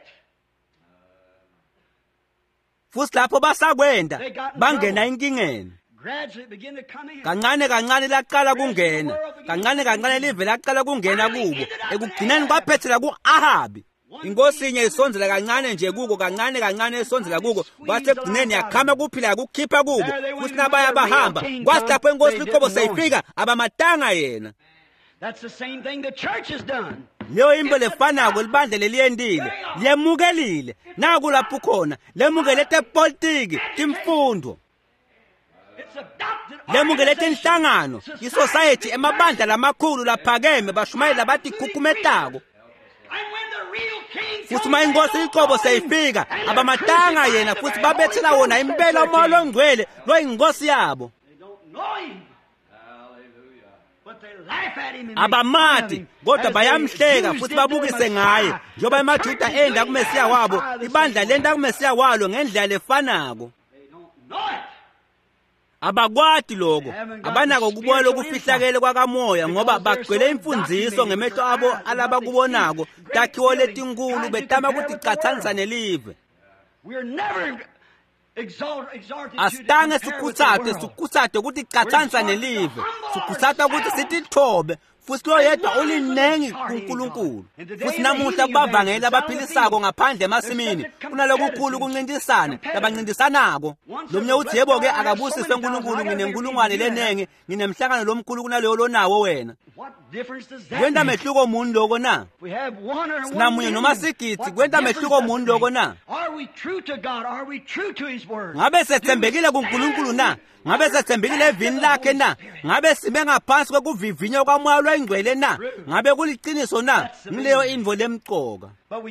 Futhi lapho basakwenda bangena inkingeni. gradually it began to come in. Kancane kancane laqala kungena. Kancane kancane live laqala kungena kubo. Ekugcineni kwaphethela ku-Ahabi. Inkosi inye isondzela kancane nje kuko kancane kancane isondzela kuko kwase ekugcineni yakhama kuphila yakukhipha kubo futhi nabaya bahamba kwasi lapho inkosi liqobo seyifika abamatanga yena. That's the same thing the church has done. Leyo imbo lefanako libandla leliyendile lemukelile naku lapho khona lemukele tepolitiki timfundo It's adopted lemukele organization. tenhlangano isociety emabandla lamakhulu laphakeme bashumayela bathi khukumetako. And when the real king futhi uma inkosi iqobo seyifika abamatanga yena futhi babethela wona impela umoya ongcwele lo inkosi yabo. Abamati kodwa bayamhleka futhi babukise ngaye njengoba amaJuda enda kuMesiya wabo ibandla lenda kuMesiya walo ngendlela lefanako. Abakwati lokho abanako ukubona lokufihlakele kwakamoya ngoba bagcwele imfundiso ngemehlo abo alaba kubonako takhiwo letinkulu betama ukuthi qathanisa nelive. Asitange sikhuthate ukuthi qathanisa nelive, sikhuthata ukuthi sithi thobe futhi lo yedwa ulinengi kuNkulunkulu. Futhi namuhla kubavangela abaphilisako ngaphandle emasimini kunalokukhulu kuncintisana labancintisanako. Lomnye uthi yebo ke akabusiswe uNkulunkulu nginenkulungwane lenenge nginemhlangano lomkhulu kunaleyo lonawo wena. Kwenta mehluko muni lokho na? Namunye noma sigidi kwenta mehluko muni lokho na? Ngabe sethembekile kuNkulunkulu na? Ngabe sethembekile evini lakhe na? Ngabe sime ngaphansi kwekuvivinywa kwamoya lwengcwele na? Ngabe kuliqiniso na? Ngileyo info lemqoka.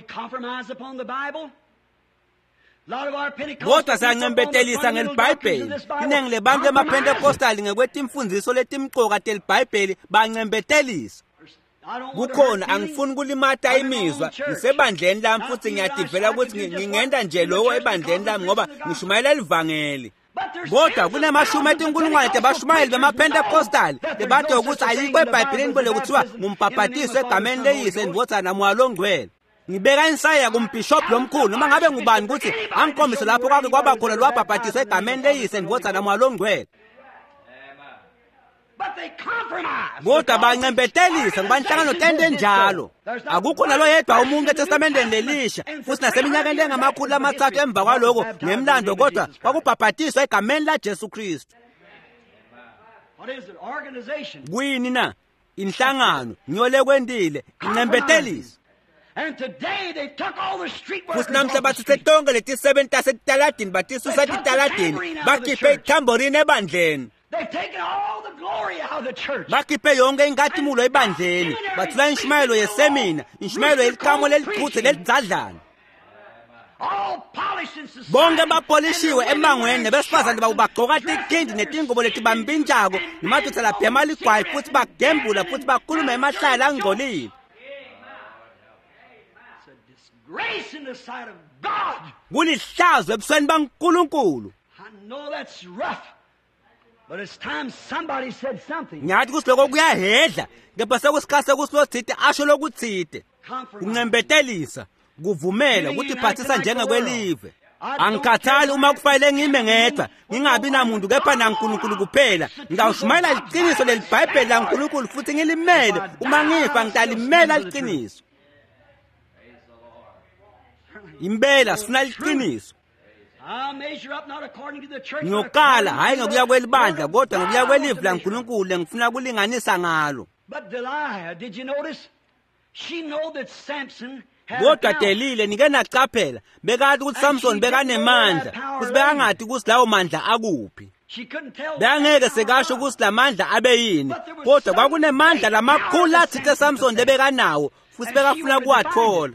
Kodwa siyancembetelisa ngelibhayibheli. Iningi lebantu emaPentekostali ngekwethi imfundiso letimqoka telibhayibheli bancembetelisa. Kukhona angifuni ukulimata imizwa ngisebandleni lami futhi ngiyadivela ukuthi ngingenda nje lokho ebandleni lami ngoba ngishumayela livangeli. Kodwa kunemashumi etinkulungwane abashumayeli bemaPentekostali bebathi ukuthi ayikho eBhayibhelini bole kuthiwa ngumbhabhatiso egameni leyise endvothana moya ongcwele. Ngibeka insaya kumbishop lomkhulu noma ngabe ngubani ukuthi angikhombise lapho kwake kwaba khona lwabhabhatiso egameni leyise endvothana moya ongcwele. Kodwa bancembetelisa ngibanhlangano tende njalo. Akukho nalo yedwa umuntu eTestamenteni lelisha futhi naseminyakeni engamakhulu amathathu emva kwaloko ngemlando kodwa kwakubhabhatiswa egameni laJesu Kristu. Kuyini na? Inhlangano nyole kwendile incembetelisa. Futhi namhla bathithe tonke leti 7 tasetaladini batisusa etaladini bakhiphe ithamborini ebandleni. Bakhiphe yonke inkathimulo ebandleni bathula inshumayelo yesemina, inshumayelo yeliqamo leliqhuthe lelidzadlana. Bonke bapolishiwe emangweni nebesifazane bagqoka tikindi netingubo letibambinjako nemadoda labhema ligwayi futhi bagembula futhi bakhuluma emahlaya angcolile. Kulihlazo ebusweni baNkulunkulu. But it's time somebody said something. Nyathi kusiloko kuyahedla kepha sekusikhathi kusilosithite asho lokuthite. Kuncembetelisa, kuvumela ukuthi phathisa njengekwelive. Angikhathali uma kufanele ngime ngedwa, ngingabi namuntu kepha naNkulunkulu kuphela. Ngizawushumayela iqiniso leliBhayibheli laNkulunkulu futhi ngilimele uma ngifa ngitalimela iqiniso. Impela sifuna iqiniso. Ngiyokala hayi ngokuya kwelibandla kodwa ngokuya kwelive laNkulunkulu ngifuna kulinganisa ngalo. Kodwa Delile nike nacaphela bekathi ukuthi Samson bekanemandla futhi bekangathi ukuthi lawo mandla akuphi. Bengeke sekasho ukuthi lamandla abe yini kodwa kwakunemandla lamakhulu athi Samson lebekanawo futhi bekafuna kuwathola.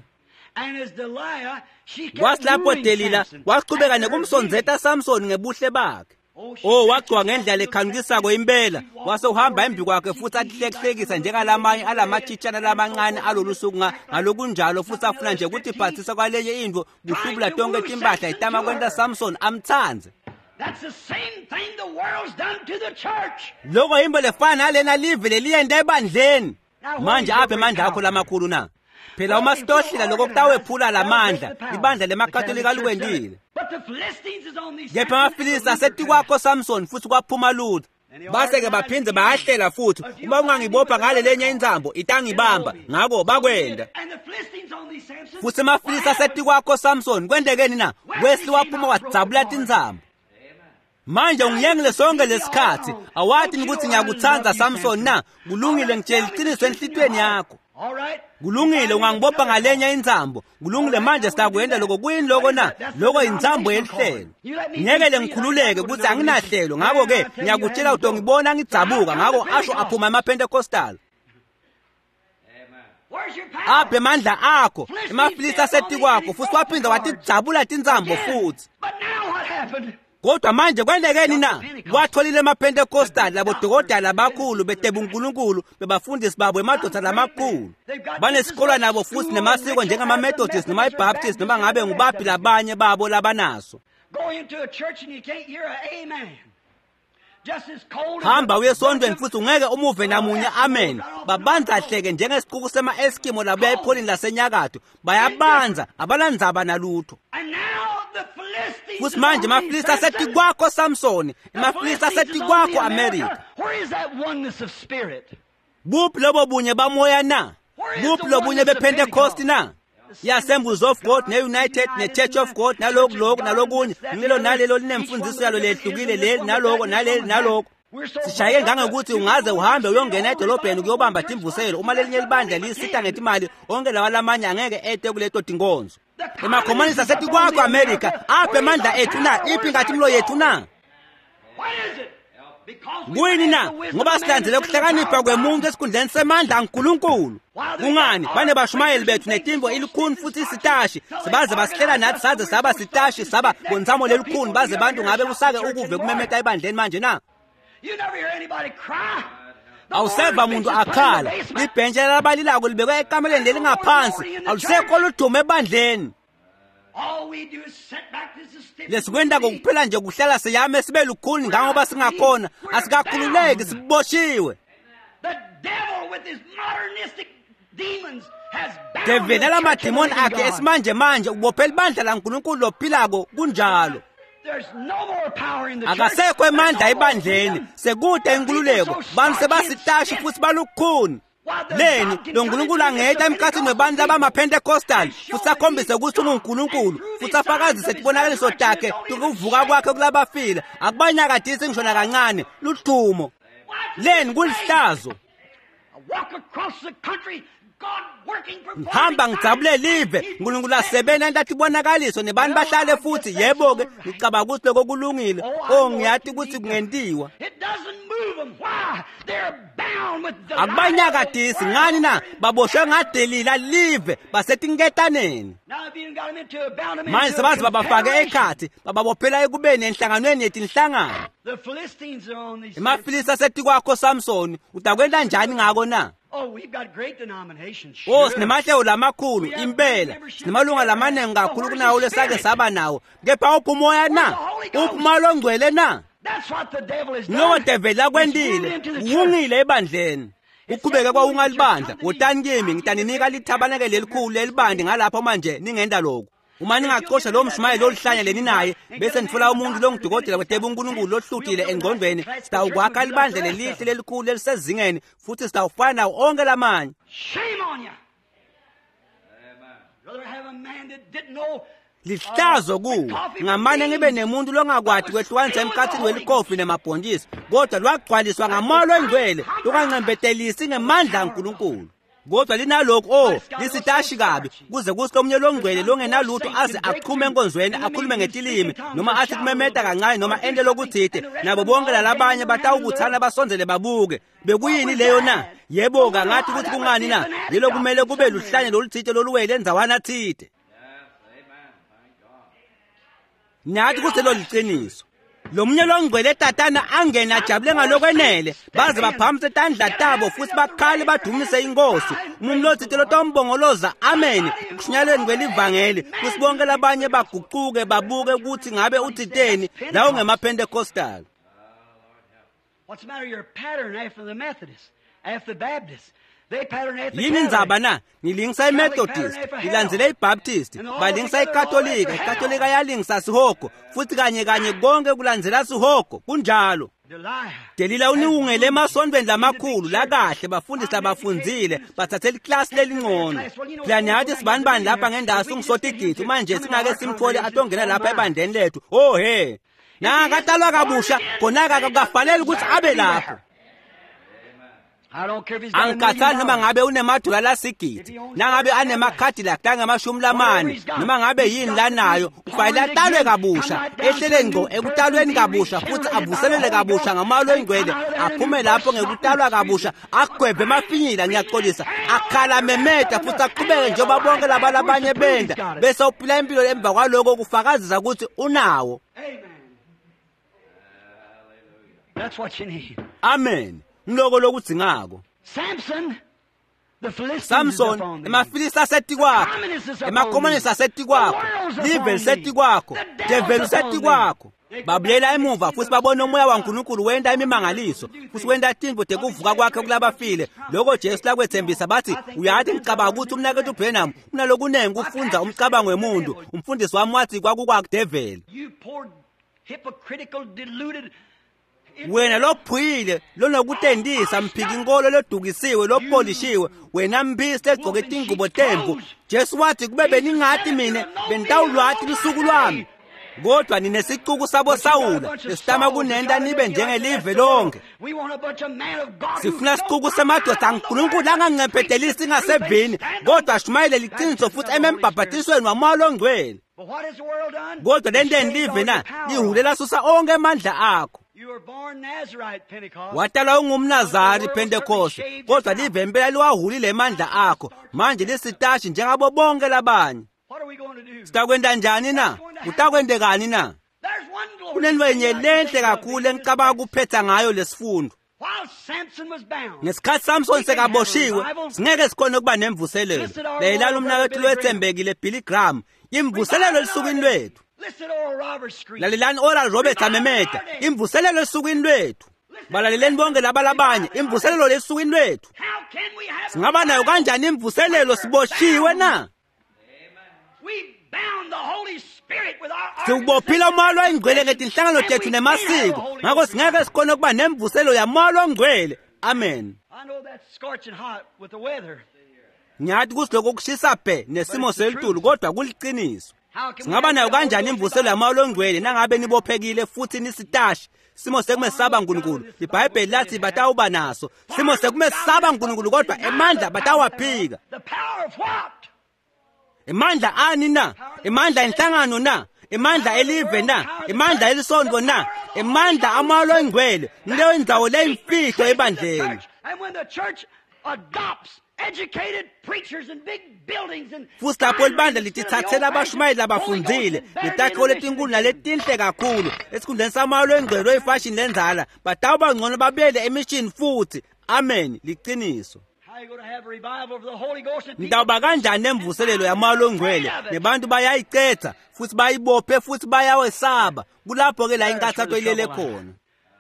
Wasilapho Delila waqhubeka nekumsonzeta Samson ngebuhle bakhe. Wagcwa ngendlela ekhankisako impela wase uhamba embi kwakhe futhi ahlekhlekisa njengalamanye alamatshitshana lamancane alolusuku ngalokunjalo futhi afuna nje ukuthi iphathisa kwaleye indvo kuhlubula tonke timpahla itama kwenta Samson amthanze. That's the same thing the world's done to the church. Lokho yimbo lefana nalena live leliyende ebandleni. Manje aphe amandla akho lamakhulu na? Phela uma sitohlila lokho kutawephula lamandla ibandla lemakatolika likwendile. Kepha amafilista asethi kwakho Samson futhi kwaphuma lutho. Base ke baphindze bayahlela futhi uma ungangibopha ngale lenye inzambo itangibamba ngako bakwenda. Futhi amafilista asethi kwakho Samson kwendekeni na? Wesli waphuma wadzabula tinzambo. Manje ungiyengile sonke lesikhathi awathi ukuthi ngiyakuthanza Samson na kulungile ngitshela iqiniso enhlitweni yakho. Kulungile ungangibopha ngalenye inzambo. Kulungile manje sitakwenda lokho kuyini lokho na? Lokho inzambo yelihlelo. Ngiyekele ngikhululeke ukuthi anginahlelo ngako ke ngiyakutshela ukuthi ngibona ngidzabuka ngako asho aphuma emaPentekostali. Where's your power? aphe mandla akho emafilista asethi kwakho futhi waphinda wathi jabula tinzambo futhi. But now what happened? Kodwa manje kwendekeni na watholile amaPentecostal labodokotela abakhulu beteba uNkulunkulu bebafundisi babo emadoda lamakhulu banesikole nabo futhi nemasiko njengama-Methodist noma i-Baptist noma ngabe ngubaphi labanye babo labanaso. Go into a church and you can't hear an amen. Just as cold. Hamba uye esondweni futhi ungeke umuve namunye amen. Babanza hleke njengesiquku sema-Eskimo labuya epholini lasenyakatho bayabanza abanandzaba nalutho. And now the Philistines. Futhi manje amafilista asethi kwakho Samsoni, amafilista asethi kwakho America. Where is that oneness of spirit? Buphi lobo bunye bamoya na? Buphi lobunye bePentecost na? Assemblies of God ne-United ne-Church of God naloku nalokunye ngilo nalelo linemfundiso yalo lehlukile leli naloko naleli naloko. Sishaye ngangokuthi ungaze uhambe uyongena edolobheni kuyobamba imvuselo uma lelinye libandla lisita ngetimali onke lawa lamanye angeke ete kuleto tinkonzo. Emakhomanisi asethi kwakho America aphe amandla ethu na iphi ngathi imlo yethu na? Kuyini na ngoba silandzele ukuhlakanipha kwemuntu esikhundleni semandla kaNkulunkulu. Kungani bane bashumayeli bethu netimbo elikhuni futhi isitashi sibaze basihlela nathi saze saba sitashi saba bonzamo lelikhuni baze bantu ngabe kusake ukuve kumemeta ebandleni manje na? Awuseva muntu akhala libhentshi labalilako libekwe ekameleni lelingaphansi alusekho oludumo ebandleni. Lesikwenda kokuphela nje kuhlala siyame sibe lukhuni ngangoba singakhona asikakhululeki siboshiwe. Devela lamademoni akhe esimanje manje ubophela ibandla laNkulunkulu lophilako kunjalo. Akasekho emandla ebandleni sekude inkululeko bantu sebasitashi futhi balukhuni. Leni lo Nkulunkulu angehla emkhathini webantu abamaPentecostal futhi akhombise ukuthi uNkulunkulu futhi afakazise isibonakaliso sakhe ukuvuka kwakhe kulabafile akubanyakadisi ngishona kancane ludumo. Leni kulihlazo hamba ngijabule live uNkulunkulu asebenza entathu ibonakaliso nebantu bahlale futhi yebo ke ngicabanga ukuthi lokulungile ngiyathi ukuthi kungentiwa. Akubanyakadisi ngani na baboshwe ngadelila live basethi nketaneni. Manje sebazi babafake ekhathi bababophela ekubeni enhlanganweni yethu inhlangano. Emafilista asethi kwakho Samsoni utakwenda njani ngako na? We've got great denominations. Sinemahlelo lamakhulu impela sinemalunga lamanengi kakhulu kunawo lesake saba nawo kepha uphumoya na uphumalo ngcwele na. That's what the devil is no devil akwendile ungile ebandleni uqhubeke kwa ungalibandla wotani kimi ngitaninika lithabaneke lelikhulu lelibandi ngalapha manje ningenda lokho uma ningaqosha lo mshumayeli oluhlanya leni naye bese nifuna umuntu longidokodela kweteba uNkulunkulu lohlutile engqondweni sitawukwakha libandla lelihle lelikhulu lelisezingeni futhi sitawufana nawo onke lamanye. Shame on you. Rather have a man that didn't know. Lihlazo kuwo ngamane ngibe nemuntu longakwadi kwehlukanisa emkhathini welikofi nemabhontshisi kodwa lwagcwaliswa ngamalo engcwele lukancembetelisi ngemandla kaNkulunkulu. Kodwa linalokho lisitashi kabi kuze kuthi omunye longcwele longenalutho aze achume enkonzweni akhulume ngetilimi noma athi kumemeta kancane noma ende lokuthide nabo bonke lalabanye batawukuthana basonzele babuke bekuyini leyo na yebo ngathi ukuthi kungani na lelo kumele kube luhlanye loluthide loluwele enzawana thide. Nyathi ukuthi lo liqiniso lo munye longcwele tatana angena ajabule ngalokwenele baze baphamise etandla tabo futhi bakhale badumise inkosi umlothite lotombongoloza amen kushinyalweni kwelivangeli kusibonke labanye baguquke babuke ukuthi ngabe uthiteni lawo ngemaPentecostal. What's the matter? Your pattern after the Methodists, after the Baptists. Yini ndzaba na ngilingisa iMethodist ilandzele iBaptist balingisa iKatolika iKatolika yalingisa sihoko futhi kanye konke kulandzela sihoko kunjalo. Delila uniungele emasondweni lamakhulu la kahle bafundisa abafundzile bathathela iclass lelingcono plan yathi sibanibani lapha ngendawo sungisotigidi manje singake simthole atongena lapha ebandleni lethu he nakatalwa kabusha konaka akafanele ukuthi abe lapho. angikhathali noma ngabe unemadula lasigidi nangabe aneMacadillac angamashumi lamane noma ngabe yini lanayo kufanele atalwe kabusha ehlele ngco ekutalweni kabusha futhi avuselele kabusha ngamalo engcwele aphume lapho ngekutalwa kabusha agwebhe emafinyila ngiyaxolisa akhala memeta futhi aqhubeke njengoba bonke labalabanye benda bese uphila impilo emva kwaloko kufakazisa ukuthi unawo. That's what you need. Amen. Ngiloko lokudzingako. Samson emafilista asethi kwakho emakhomanisi asethi kwakho live lisethi kwakho devil usethi kwakho babulela emuva futhi babona umoya waNkulunkulu wenda imimangaliso futhi wenda tintfo tekuvuka kwakhe kulabafile lokho Jesu lakwethembisa bathi uyathi ngicabanga ukuthi umnakethu uBrenham unalokunengi kufunza umcabango wemuntu umfundisi wami wathi kwakudevil wena lophuyile lonokutendisa mphiki inkolo lodukisiwe lopolishiwe wena mbisi legcoke tingubo tembu Jesu wathi kube beningathi mina bentawulwathi lusuku lwami kodwa ninesicuku sabo Sawula lesitama kunenda nibe njengelive lonke sifuna isicuku semadoda aNkulunkulu angangcephetelisi ngasevini kodwa ashumayele liqiniso futhi emembhabhatisweni wamoya ongcwele kodwa lento enilive na lihulela susa onke amandla akho. Watalwa ungumNazari Pentecost kodwa live impela liwahulile emandla akho manje lisitashi njengabo bonke labanye. Sitakwenda njani na? Utakwendekani na? Kunenwenye lenhle kakhulu engicabanga kuphetha ngayo lesifundo. Ngesikhathi Samson sekaboshiwe singeke sikhona ukuba nemvuselelo. Layilala umnakethu lwethembekile Billy Graham imvuselelo lisukwini lwethu. Lalelani Oral Roberts amemeda imvuselelo lisukwini lwethu. Balaleleni bonke labalabanye imvuselelo lesukwini lwethu. Singaba nayo kanjani imvuselelo siboshiwe na? Siubophila umoya oyingcwele ngetinhlangano tethu nemasiko ngakho singeke sikhona ukuba nemvuselo yamoya ongcwele. Amen. Ngiyathi kusiloko kushisa bhe nesimo selitulu kodwa kuliqiniso. Singaba nayo kanjani imvuselo yamoya ongcwele nangabe nibophekile futhi nisitashi simo sekumesaba uNkulunkulu. IBhayibheli lathi batawuba naso simo sekumesaba uNkulunkulu kodwa emandla batawaphika. Emandla ani na? Emandla enhlangano na? Emandla elive na? Emandla elisonto na? Emandla amoya ongcwele nileyo indzawo leyimfihlo ebandleni. Futhi lapho libandla litithathela abashumayeli abafundzile litakhiwo letinkulu naletinhle kakhulu esikhundleni samoya ongcwele oyifashini lenzala batawuba ngcono babuyele emishini futhi. Amen. Liqiniso. Nitawuba kanjani nemvuselelo yamoya ongcwele nebantu bayayicetha futhi bayibophe futhi bayawesaba kulapho-ke la inkathatho ilele khona.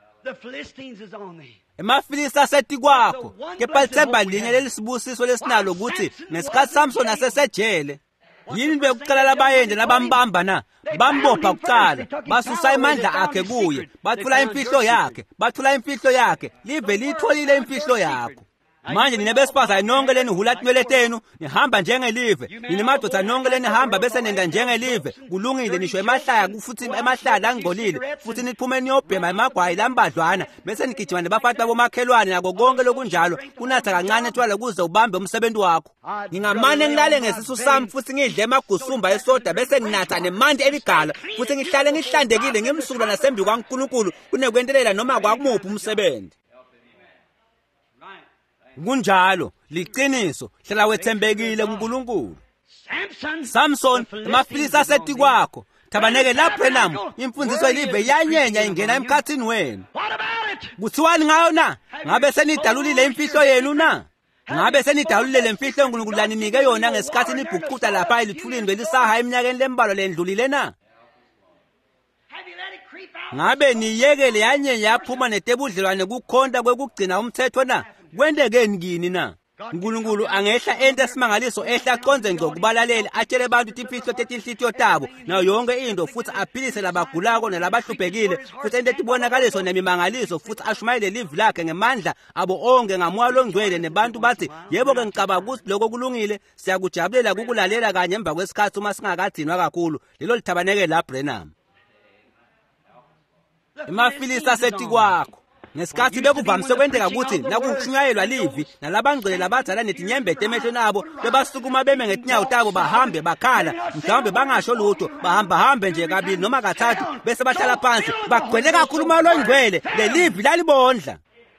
Emafilista asethi kwakho kepha lithemba linye lelisibusiso lesinalo ukuthi ngesikhathi Samson asesejele yini bekucala labayende nabambamba na bambopha kuqala basusa imandla akhe kuye bathula imfihlo yakhe live liyitholile imfihlo yakho. Manje ninebesifazane nonke lenihula tinweletenu nihamba njengelive ninemadoda nonke lenihamba bese nenda njengelive kulungile nisho emahlaya futhi emahlaya angcolile futhi niphume niyobhema emagwayi lambadlwana bese nigijima nebafati babomakhelwane nako konke lokunjalo kunatha kancane etshwala kuze ubambe umsebenzi wakho. Ngingamane ngilale ngesisu sami futhi ngidle emagusumba esoda bese nginatha nemandi eligala futhi ngihlale ngihlandekile ngimsukula nasembi kwaNkulunkulu kunekwentelela noma kwakumuphi umsebenzi. Kunjalo liqiniso hlala wethembekile kuNkulunkulu. Samson emafilista asethi kwakho thabaneke la Brenham imfundiso elive yanyenya ingena emkhathini wenu. Kuthiwani ngayo na? Ngabe senidalulile imfihlo yenu na? Ngabe senidalulile lemfihlo uNkulunkulu laninike yona ngesikhathi nibhuquda lapha elithulini belisaha eminyakeni lembalo lendlulile na? Ngabe niyekele yanyenya yaphuma netebudlelwane kukhonta kwekugcina umthetho na? Kwendekeni kini na? uNkulunkulu angehla ento esimangaliso ehla aqonze ngco kubalaleli atshele abantu imfihlo tetinhlityo tabo nayo yonke into futhi aphilise labagulako nalabahluphekile futhi ento etibonakaliso nemimangaliso futhi ashumayele live lakhe ngemandla abo onke ngamoya ongcwele nebantu bathi yebo ke ngicabanga ukuthi lokho kulungile siyakujabulela ukulalela kanye emva kwesikhathi uma singakadinwa kakhulu lelo lithabaneke la Brenham. Emafilista asethi kwakho ngesikhathi bekuvamise kwendeka ukuthi nakushunyayelwa livi nalabangcwele labadala netinyembete emehlweni abo bebasukuma beme ngetinyawo tabo bahambe bakhala mhlawumbe bangasho lutho bahambe nje kabili noma kathathu bese bahlala phansi bagcwele kakhulu umoya oyingcwele lelivi lalibondla.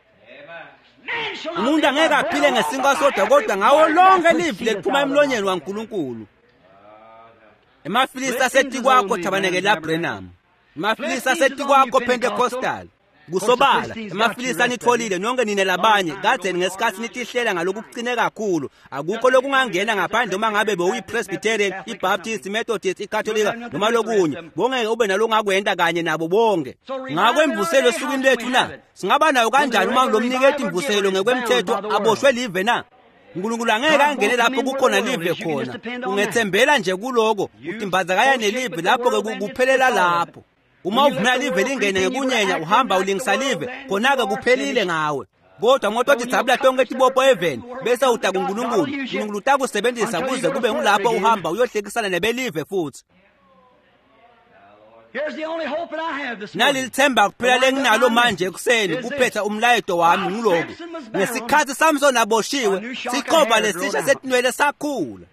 Umuntu angeke aphile ngesinkwa sodwa kodwa ngawo lonke livi leliphuma emlonyeni waNkulunkulu. Emafilisi asethi kwakho Tabanekele laBrenham, emafilisi asethi kwakho Pentecostal, kusobala emafilisi anitholile nonke nine labanye kade ngesikhathi nitihlela ngalokucine kakhulu akukho lokungangena ngaphandle uma ngabe bewuyiPresbyterian, iBaptist, iMethodist, iCatholic noma lokunye bongeke ube nalokungakwenda kanye nabo bonke. Ngakho imvuselo esukwini lethu na singaba nayo kanjani uma lomniketi imvuselo ngekwemthetho aboshwe live na? uNkulunkulu angeke angene lapho kukhona live khona. Ungethembela nje kuloko utimbazakaya nelive lapho ke kuphelela lapho. Uma uvuna live lingene ngekunyenya uhamba ulingisa live khona-ke kuphelile ngawe. Kodwa ngokuthi zabula tonke tibopho heaven bese uta kuNkulunkulu, uNkulunkulu utakusebenzisa kuze kube ngulapho uhamba uyohlekisana nebelive futhi. Nalilithemba kuphela lenginalo manje ekuseni kuphetha umlayeto wami nguloku. Ngesikhathi Samson aboshiwe siqoba lesisha setinwele sakhula.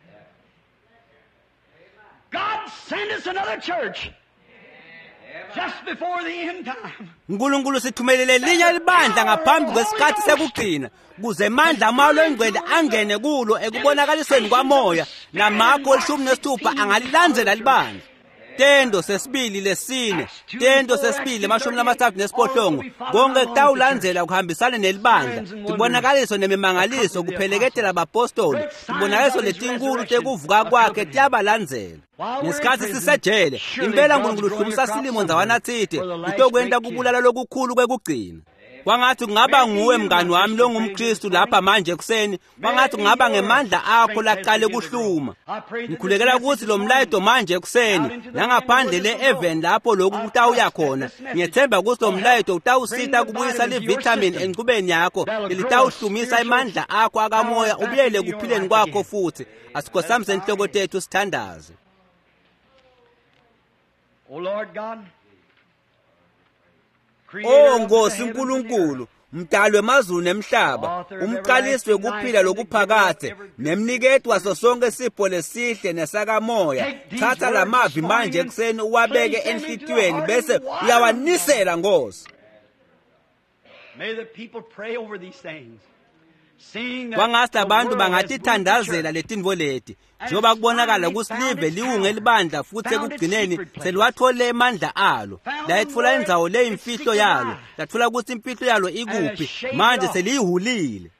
God send us another church just before the end time. uNkulunkulu sithumelele elinye libandla ngaphambi kwesikhathi sekugcina kuze amandla amalo engcwele angene kulo ekubonakalisweni kwamoya naMarko 16 angalilandzela libandla. Tendo sesibili lesine, Tendo sesibili 38 konke kutawulandzela kuhambisana nelibandla. Tibonakaliso nemimangaliso kupheleketela abapostoli, tibonakaliso letinkulu tekuvuka kwakhe tiyabalandzela. Ngesikhathi sisejele impela uNkulunkulu uhlumisa silimo ndzawanathite kutokwenta kubulala lokukhulu kwekugcina. Kwangathi kungaba nguwe mngani wami longumKristu lapha manje ekuseni, kwangathi kungaba ngemandla akho laqale kuhluma. Ngikhulekela ukuthi lo mlayeto manje ekuseni nangaphandle leEvan lapho lokhu kutawuya khona, ngiyethemba ukuthi lo mlayeto utawusita kubuyisa livitamin enkubeni yakho elitawuhlumisa amandla akho akamoya ubuyele kuphileni kwakho futhi. Asikhosami senhloko tethu sithandaze. Oh Lord God, Nkosi uNkulunkulu, mdali wemazulu nemhlaba, umqalisi wekuphila lokuphakathe, nemniketi waso sonke isipho lesihle nesakamoya, thatha lamavi manje ekuseni uwabeke enhlitiyweni bese uyawanisela Nkosi. may the people pray over these things. Kwangathi abantu bangatithandazela letinvo leti njengoba kubonakala ukuthi live liwunge libandla futhi ekugcineni seliwathole amandla alo. Layithola indzawo le imfihlo yalo, lathola ukuthi imfihlo yalo ikuphi manje seliyihulile.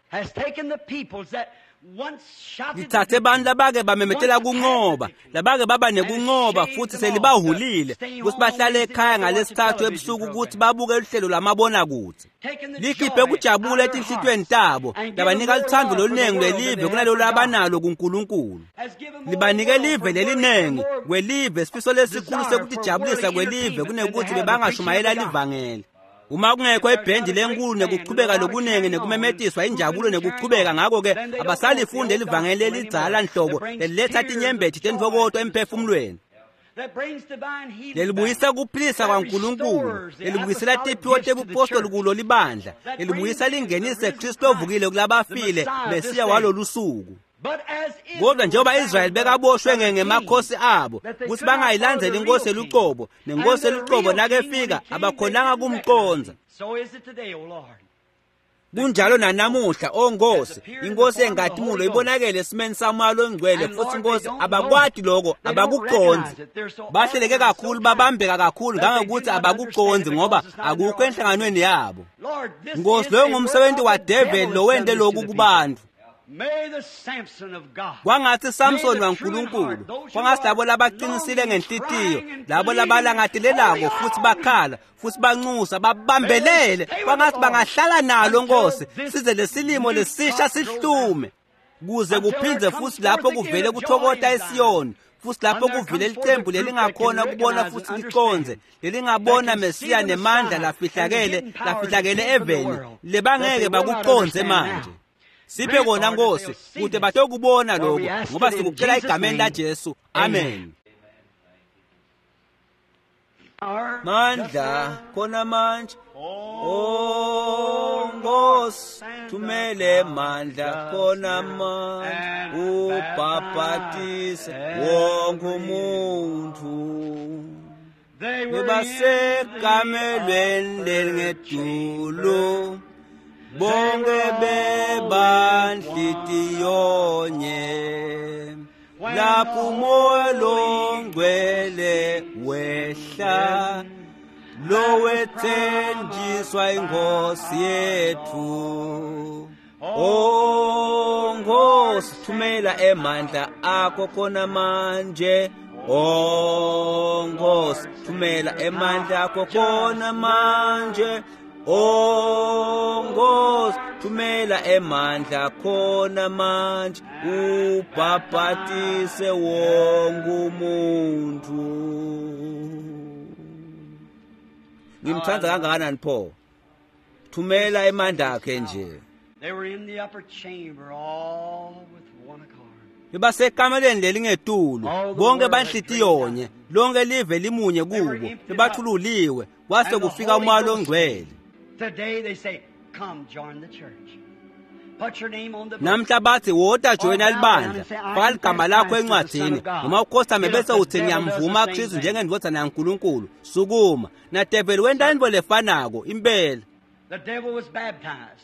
Lithathe abantu labake bamemetela kunqoba, labake baba nekunqoba futhi selibahulile ukuthi bahlale ekhaya ngalesithathu ebusuku ukuthi babuke uhlelo lwamabona kuthi. Likhiphe kujabula etinhlitweni tabo, labanika lithando lolunengi lelive kunalelo abanalo kuNkulunkulu. Libanike live lelinengi, kwelive sifiso lesikhulu sekutijabulisa kwelive kunekuthi bebangashumayela livangeli. Uma kungekho ibhendi lenkulu nekuqhubeka lokunenge nekumemetiswa injabulo nekuqhubeka ngakho ke abasalifunde livangeli elidzala nhlobo leletha tinyembeti tenfokoto emphefumulweni. Lelibuyisa kuphilisa kwaNkulunkulu, lelibuyisela tiphiwo tebupostoli kulo libandla, lelibuyisa lingenise Kristu ovukile kulabafile Mesiya walolusuku. Kodwa njengoba Israyeli bekaboshwe ngemakhosi abo ukuthi bangayilandzeli inkosi eluqobo, nenkosi eluqobo nakefika abakhonanga kumqonza. Kunjalo nanamuhla Nkosi, inkosi engadimulo ibonakele esimeni samalo engcwele futhi inkosi abakwadi lokho abakuqonzi. Bahleleke kakhulu babambeka kakhulu ngangokuthi abakuqonzi ngoba akukho enhlanganweni yabo. Nkosi lo ngumsebenzi waDavid lo wende lokhu kubantu. Kwangathi Samson waNkulunkulu, kwangathi labo labaqinisile ngenhlitiyo, labo labalangadelelako futhi bakhala, futhi banxusa, babambelele, kwangathi bangahlala nalo Nkosi, size lesilimo lesisha sihlume, kuze kuphindze futhi lapho kuvele kuthokota eSiyoni, futhi lapho kuvile licembu lelingakhona kubona futhi liqonze, lelingabona Mesiya nemandla lafihlakele eveni, lebangeke bakuqonze manje. Siphe kona Nkosi kude batokubona lokho ngoba sikucela igameni laJesu. Amen. mandla khona manje. Oh Nkosi thumele mandla khona manje ubhaphatise wonke umuntu. Bebasegamelweni lengedulu bonke bebanhlitiyonye lapho umoya longcwele wehla lowethenjiswa inkosi yethu. Oh Nkosi thumela emandla akho khona manje. Oh Nkosi thumela emandla akho khona manje. Oh Nkosi thumela emandla khona manje ubhaphatise wonke umuntu. Ngimthanda kangakanani pho? Thumela emandla akhe nje. They were in the upper chamber all with one accord. Bebasekameleni lelingedulu bonke banhlitiyonye lonke live limunye kubo bebathululiwe kwase kufika umoya longcwele. Today they say, come join the church. Put your name on the book. Namhla bathi wota joina libandla faka igama lakho encwadini noma ukhosame bese uthi ngiyamvuma uKristu njengendodana kaNkulunkulu. Sukuma na devil wenda into lefanako impela. The devil was baptized.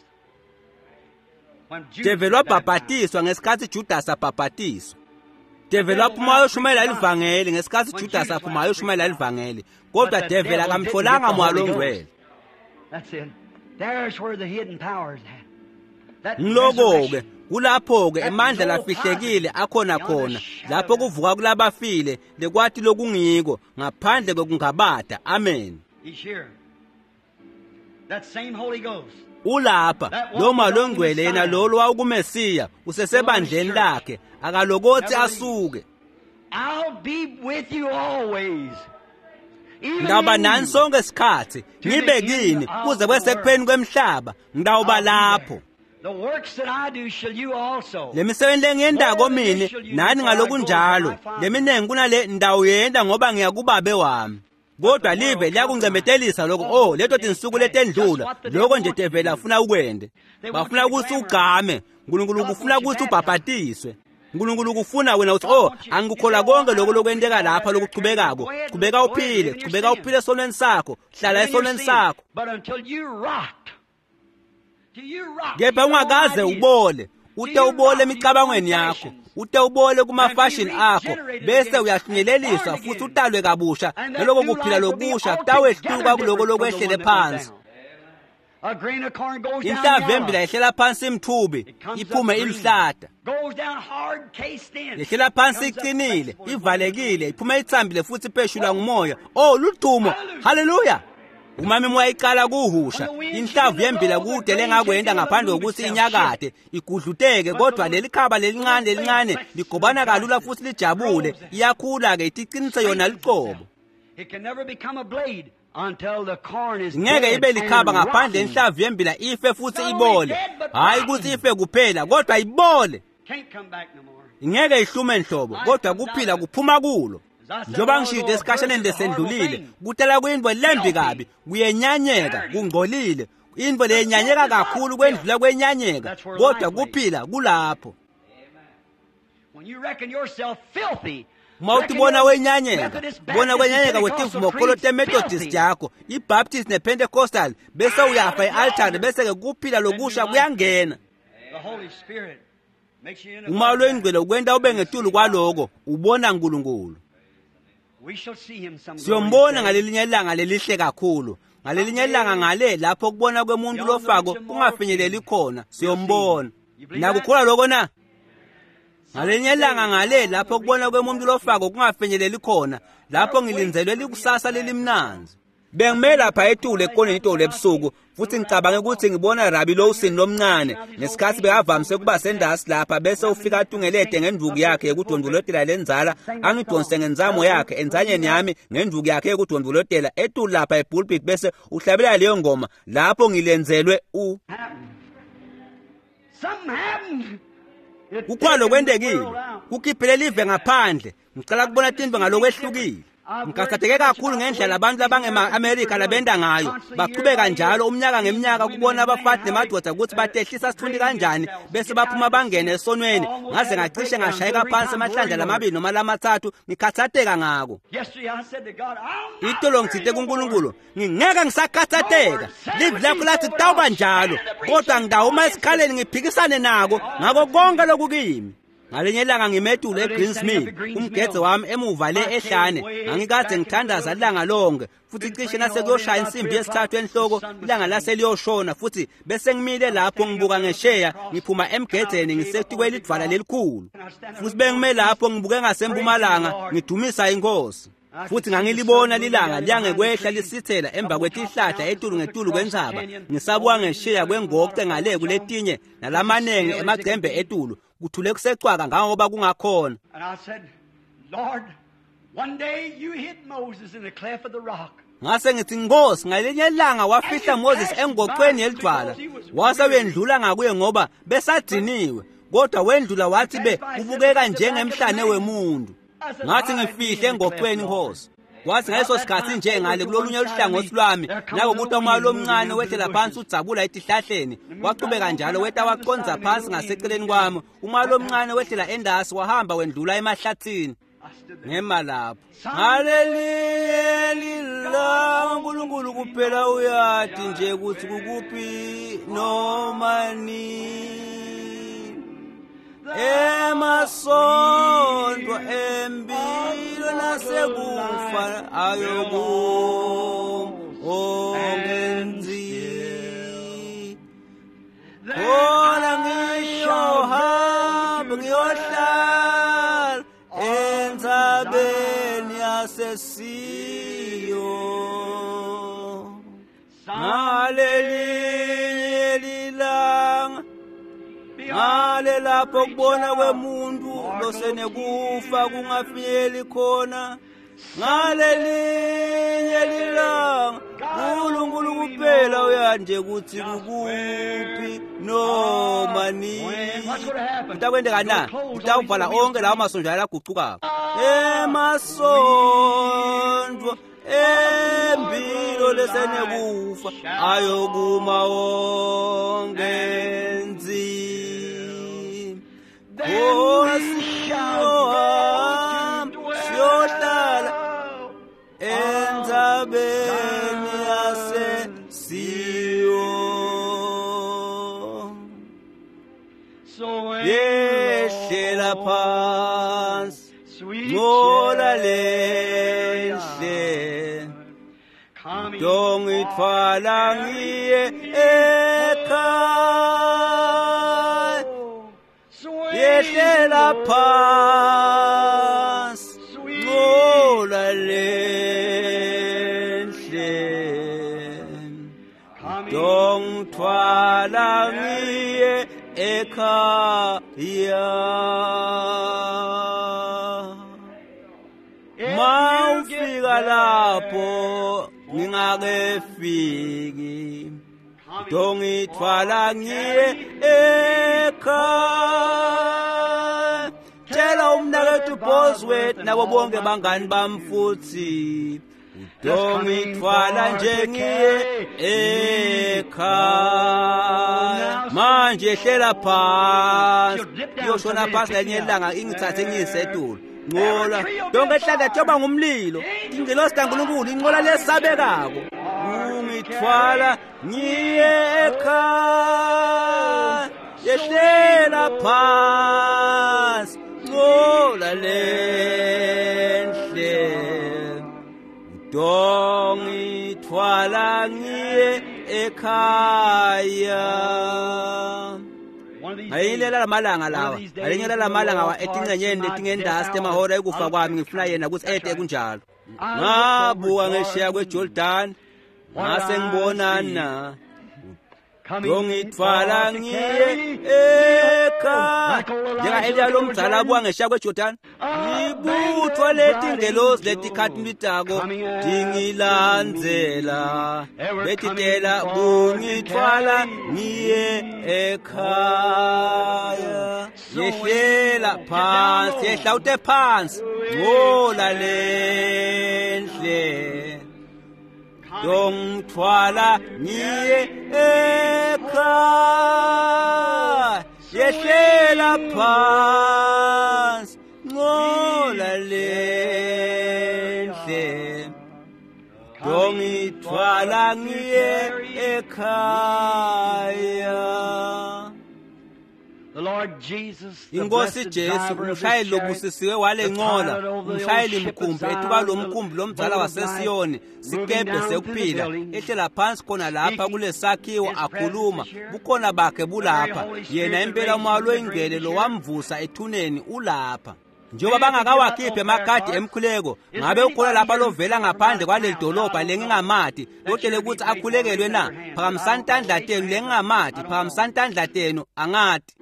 Devil wabhaphatiswa ngesikhathi Judas abhaphatiswa. Devil waphuma ayoshumayela ivangeli ngesikhathi Judas aphuma ayoshumayela ivangeli. Kodwa devil akamtholanga moya longcwele. That's it. There's where the hidden power is at. Ngiloko-ke kulapho-ke emandla lafihlekile akhona khona lapho kuvuka kulabafile lekwathi lokungiko ngaphandle kokungabada. Amen. He's here. That same Holy Ghost. Ulapha lo moya longcwele yena lolo wawukumesiya usesebandleni lakhe akalokothi asuke. I'll be with you always. Ngidawuba nani sonke isikhathi ngibe kini kuze kwesekupheni kwemhlaba ngidawuba lapho. The works that I do shall you also. Lemisebenzi lengiyendako mina nani ngalokunjalo leminengi kunale ndawo yenda ngoba ngiya kuBaba wami. Kodwa live liyakungcemetelisa lokho leto tinsuku letendlula lokho nje devela afuna ukwende. Bafuna ukuthi ugame uNkulunkulu ufuna ukuthi ubhaphatiswe. uNkulunkulu kufuna wena uthi angikukhola konke lokho lokwendeka lapha lokuqhubekako. Qhubeka uphile esonweni sakho, hlala esonweni sakho. But until you rot. Kepha ungakaze ubole, ute ubole emicabangweni yakho, ute ubole kuma-fashion akho, bese uyafinyeleliswa futhi utalwe kabusha, naloko kuphila lokusha kutawehluka kuloko lokwehlele phansi. Inhlamvu yembila yehlela phansi imthubi, iphume iluhlata. Yehlela phansi iqinile, ivalekile, iphume ithambile futhi ipheshulwa ngumoya. Ludumo, haleluya! Umami moya iqala kuhusha, inhlamvu yembila kude lengakwenda ngaphandle kokuthi inyakade, igudluteke kodwa leli khaba lelincane ligobana kalula futhi lijabule, iyakhula-ke itiqinise yona liqobo. Ngeke ibe likhaba ngaphandle inhlamvu yembila ife futhi ibole. Hayi ukuthi ife kuphela kodwa ibole. Ngeke ihlume nhlobo kodwa kuphila kuphuma kulo. Njoba ngishilo esikashane lesendlulile kutela kwindvo lembi kabi kuyenyanyeka kungcolile indvo leyenyanyeka kakhulu kwendlula kwenyanyeka kodwa kuphila kulapho. Mawutibona wenyanyeka bona kwenyanyeka kwetimvumo kholo temethodist yakho iBaptist nePentecostal bese uyafa ealtar bese ke kuphila lokusha kuyangena. Uma lwengcwele ukwenda ube ngetulu kwaloko ubona uNkulunkulu. Siyombona ngalelinye ilanga lelihle kakhulu. Ngalelinye ilanga ngale lapho kubona kwemuntu lofako kungafinyeleli khona siyombona. Nakukhola lokho na? Ngalelinye ilanga ngale lapho kubona kwemuntu lofako kungafinyeleli khona lapho ngilinzelwe likusasa lelimnanzi. Bengime lapha etule ekoneni itolo ebusuku futhi ngicabanga ukuthi ngibona Rabbi Lawson lomncane ngesikhathi bekavamise kuba sendasi lapha bese ufika atungelede ngenduku yakhe ekudondolotela lenzala angidonse ngenzamo yakhe enzanyeni yami ngenduku yakhe ekudondolotela etulu lapha epulpit bese uhlabela leyo ngoma lapho ngilenzelwe kukhwalo kwendekile kukhiphele live ngaphandle ngicela kubona tindwe ngalokwehlukile. ngikhathazeke kakhulu ngendlela abantu labangema-Amerika labenda ngayo baqhubeka njalo umnyaka ngeminyaka kubona abafati nemadoda ukuthi batehlisa sithundi kanjani bese baphuma bangene esonweni ngaze ngacishe ngashayeka phansi amahlandla lamabili noma lamathathu ngikhathatheka ngako. Itolo ngithite kuNkulunkulu ngingeke ngisakhathatheka live lakho lathi kutawuba njalo kodwa ngidawuma esikhaleni ngiphikisane nako ngako konke lokhu kimi. Ngalenye ilanga ngimetulo eGreensmill umgeze wami emuva le ehlane ngangikade ngithandaza ilanga lonke futhi cishe nasekuyoshaya insimbi yesithathu enhloko ilanga laseliyoshona futhi bese ngimile lapho ngibuka ngesheya ngiphuma emgedzeni ngisetikweni lidvala lelikhulu futhi bengime lapho ngibuke ngasempumalanga ngidumisa inkosi futhi ngangilibona lilanga liyangekwehla lisithela emva kwetihlahla etulu ngetulu kwendzaba ngisabuka ngesheya kwengoqe ngale kuletinye nalamanenge emagcembe etulu kuthule kusecwaka ngoba kungakhona. And I said, Lord, one day you hid Moses in the cleft of the rock. Ngase ngithi Nkosi ngalenye ilanga wafihla Moses engoqweni elidvala wase wendlula ngakuye ngoba besadiniwe kodwa wendlula wathi kubukeka njengemhlane wemuntu. Ngathi ngifihle engoqweni Nkosi wathi ngaleso sikhathi nje ngale kulolunye uhlangothi lwami nako ukuthi umalo omncane wehlela phansi udzabula etihlahleni waqhubeka njalo weta waqonza phansi ngaseceleni kwami umalo omncane wehlela endasi wahamba wendlula emahlathini ngema lapho. Haleluya lilanga uNkulunkulu kuphela uyathi nje ukuthi kukuphi noma emasondwa empilo nasekufa ayokungenzi khona ngiyohamba ngiyohlala endzabeni yasesiyo ngalelinye lilanga ngale lapho kubona kwemuntu losenekufa kungafinyeli khona ngalelinye lilanga uNkulunkulu kuphela uyanje ukuthi kukuphi noma mtakwendeka na utawuvala onke lawo masonja alaguquka emasondwa empilo lesenekufa ayokuma ongenzi siyohlala endzabeni yasesiyo yehlela phansi ngola lenhle dongithwala ngiye ekhaya yehlela phansi ngola lenhle dongithwala ngiye ekhaya mawufika lapho ngingakefiki dongithwala ngiye ekhaya tshela umnakethu Bosworth nabo bonke bangani bami futhi dongithwala nje ngiye ekhaya manje ehlela phansi yoshona phansi lenye ilanga ingithathe ngiyisetulu ngola donke ehlala thoba ngumlilo ingelosi kaNkulunkulu inqola lesabekako ungithwala ngiye ekhaya yehlela phansi ngola lenhle dongithwala ngiye ekhaya. Ayilela lamalanga lawa ayilela lamalanga wa etingcenyeni letingendasi temahora ekufa kwami ngifuna yena ukuthi ede kunjalo ngabuka ngesheya kweJordan ngase ngibonana dongithwala ngiye ekhaya njenga Eliya lomdala abuka ngesheya kweJordan ngibuthwa letingelosi letikhathulitako dingilandzela betitela kungithwala ngiye ekhaya yehlela phansi yehla ute phansi ngola le Dongithwala ngiye ekhaya yehlela phansi ngola lenhle Dongithwala ngiye ekhaya Inkosi Jesu umshayeli lobusisiwe walenqola umshayeli mkhumbi ethuka lo mkhumbi lomdzala waseSiyoni sikebhe sekuphila ehlela phansi khona lapha kulesakhiwo akhuluma bukhona bakhe bulapha yena impela umalo oyingcwele lo wamvusa ethuneni ulapha njengoba bangakawakhiphe emakhadi emkhuleko ngabe ukhona lapha lovela ngaphandle kwaleli dolobha lengingamati lotshele ukuthi akhulekelwe na phakamisantandlatenu lengingamati phakamisantandlatenu angathi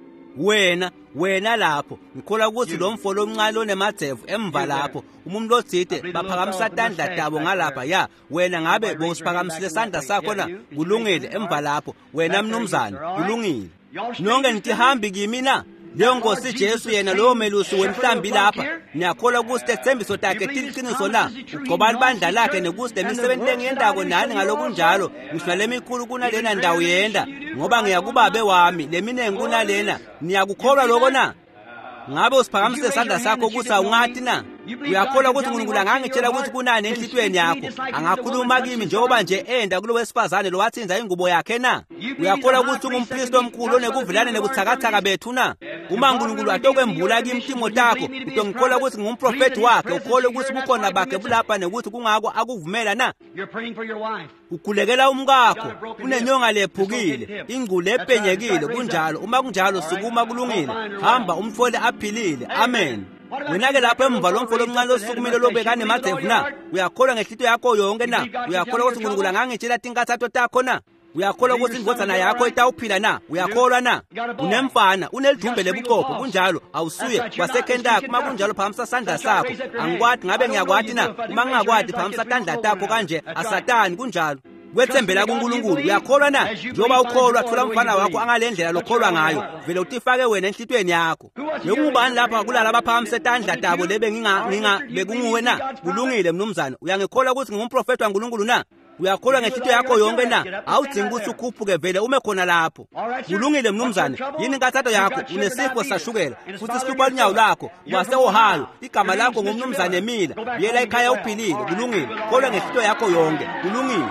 wena lapho ngikhola ukuthi lo mfolo omncane onemadzevu emva lapho umuntu lodzide baphakamisa tandla tabo ngalapha ya wena ngabe bowusiphakamisile isandla sakho na kulungile emva lapho wena mnumzane kulungile nonke nitihambi kimi na leyo Nkosi Jesu yena lowo melusi wemhlambi lapha niyakhola ukuthi isithembiso takhe tiliqiniso na ugcoba libandla lakhe nekuthi lemisebenzi engiyendako nani ngalokunjalo ngisho lemikhulu kunalena ndawo yenda ngoba ngiyakubabe wami leminengi kunalena niyakukholwa lokho na ngabe usiphakamise isandla sakho ukuthi awungathi na uyakholwa ukuthi uNkulunkulu angangitshela ukuthi kunani enhlitweni yakho angakhuluma kimi njengoba nje enda kulo wesifazane lo wathinza ingubo yakhe na uyakholwa ukuthi ungumpristi omkhulu onekuvilana nebuthakathaka bethu na uma uNkulunkulu atokwembula kimi intimo takho ngikholwa ukuthi ngumprofeti wakhe ukholwa ukuthi kukhona bakhe bulapha nekuthi kungako akuvumela na ukhulekela umkakho unenyonga lephukile ingcule epenyekile kunjalo uma kunjalo sukuma kulungile hamba umfole aphilile amen wena-ke lapho emva lomfolo omncane osukumile lobekane madzevu na uyakholwa ngenhlito yakho yonke na uyakholwa ukuthi uNkulunkulu angangitshela tinkathatho takho na uyakholwa ukuthi indvodzana yakho itawuphila na uyakholwa na unemfana unelidumbe lebuqopho kunjalo awusuye kwaseKentaki uma kunjalo phakamisa isandla sakho angikwadi ngabe ngiyakwadi na uma ngingakwadi phakamisa tandla takho kanje asatani kunjalo kwethembela kuNkulunkulu uyakholwa na njengoba ukholwa thola umfana wakho angalendlela lokholwa ngayo vele utifake wena enhlitweni yakho lokubani lapha kulala abaphakamise tandla tabo lebe bekunguwe na kulungile mnumzane uyangikholwa ukuthi ngumprofeti waNkulunkulu na uyakholwa ngenhlito yakho yonke na awudzingi ukuthi ukhuphuke vele ume khona lapho kulungile mnumzane yini inkathatho yakho unesifo sashukela futhi sihlupha unyawo lakho wase-Ohio igama lakho ngumnumzane Mila yela ekhaya uphilile kulungile kholwa ngenhlito yakho yonke kulungile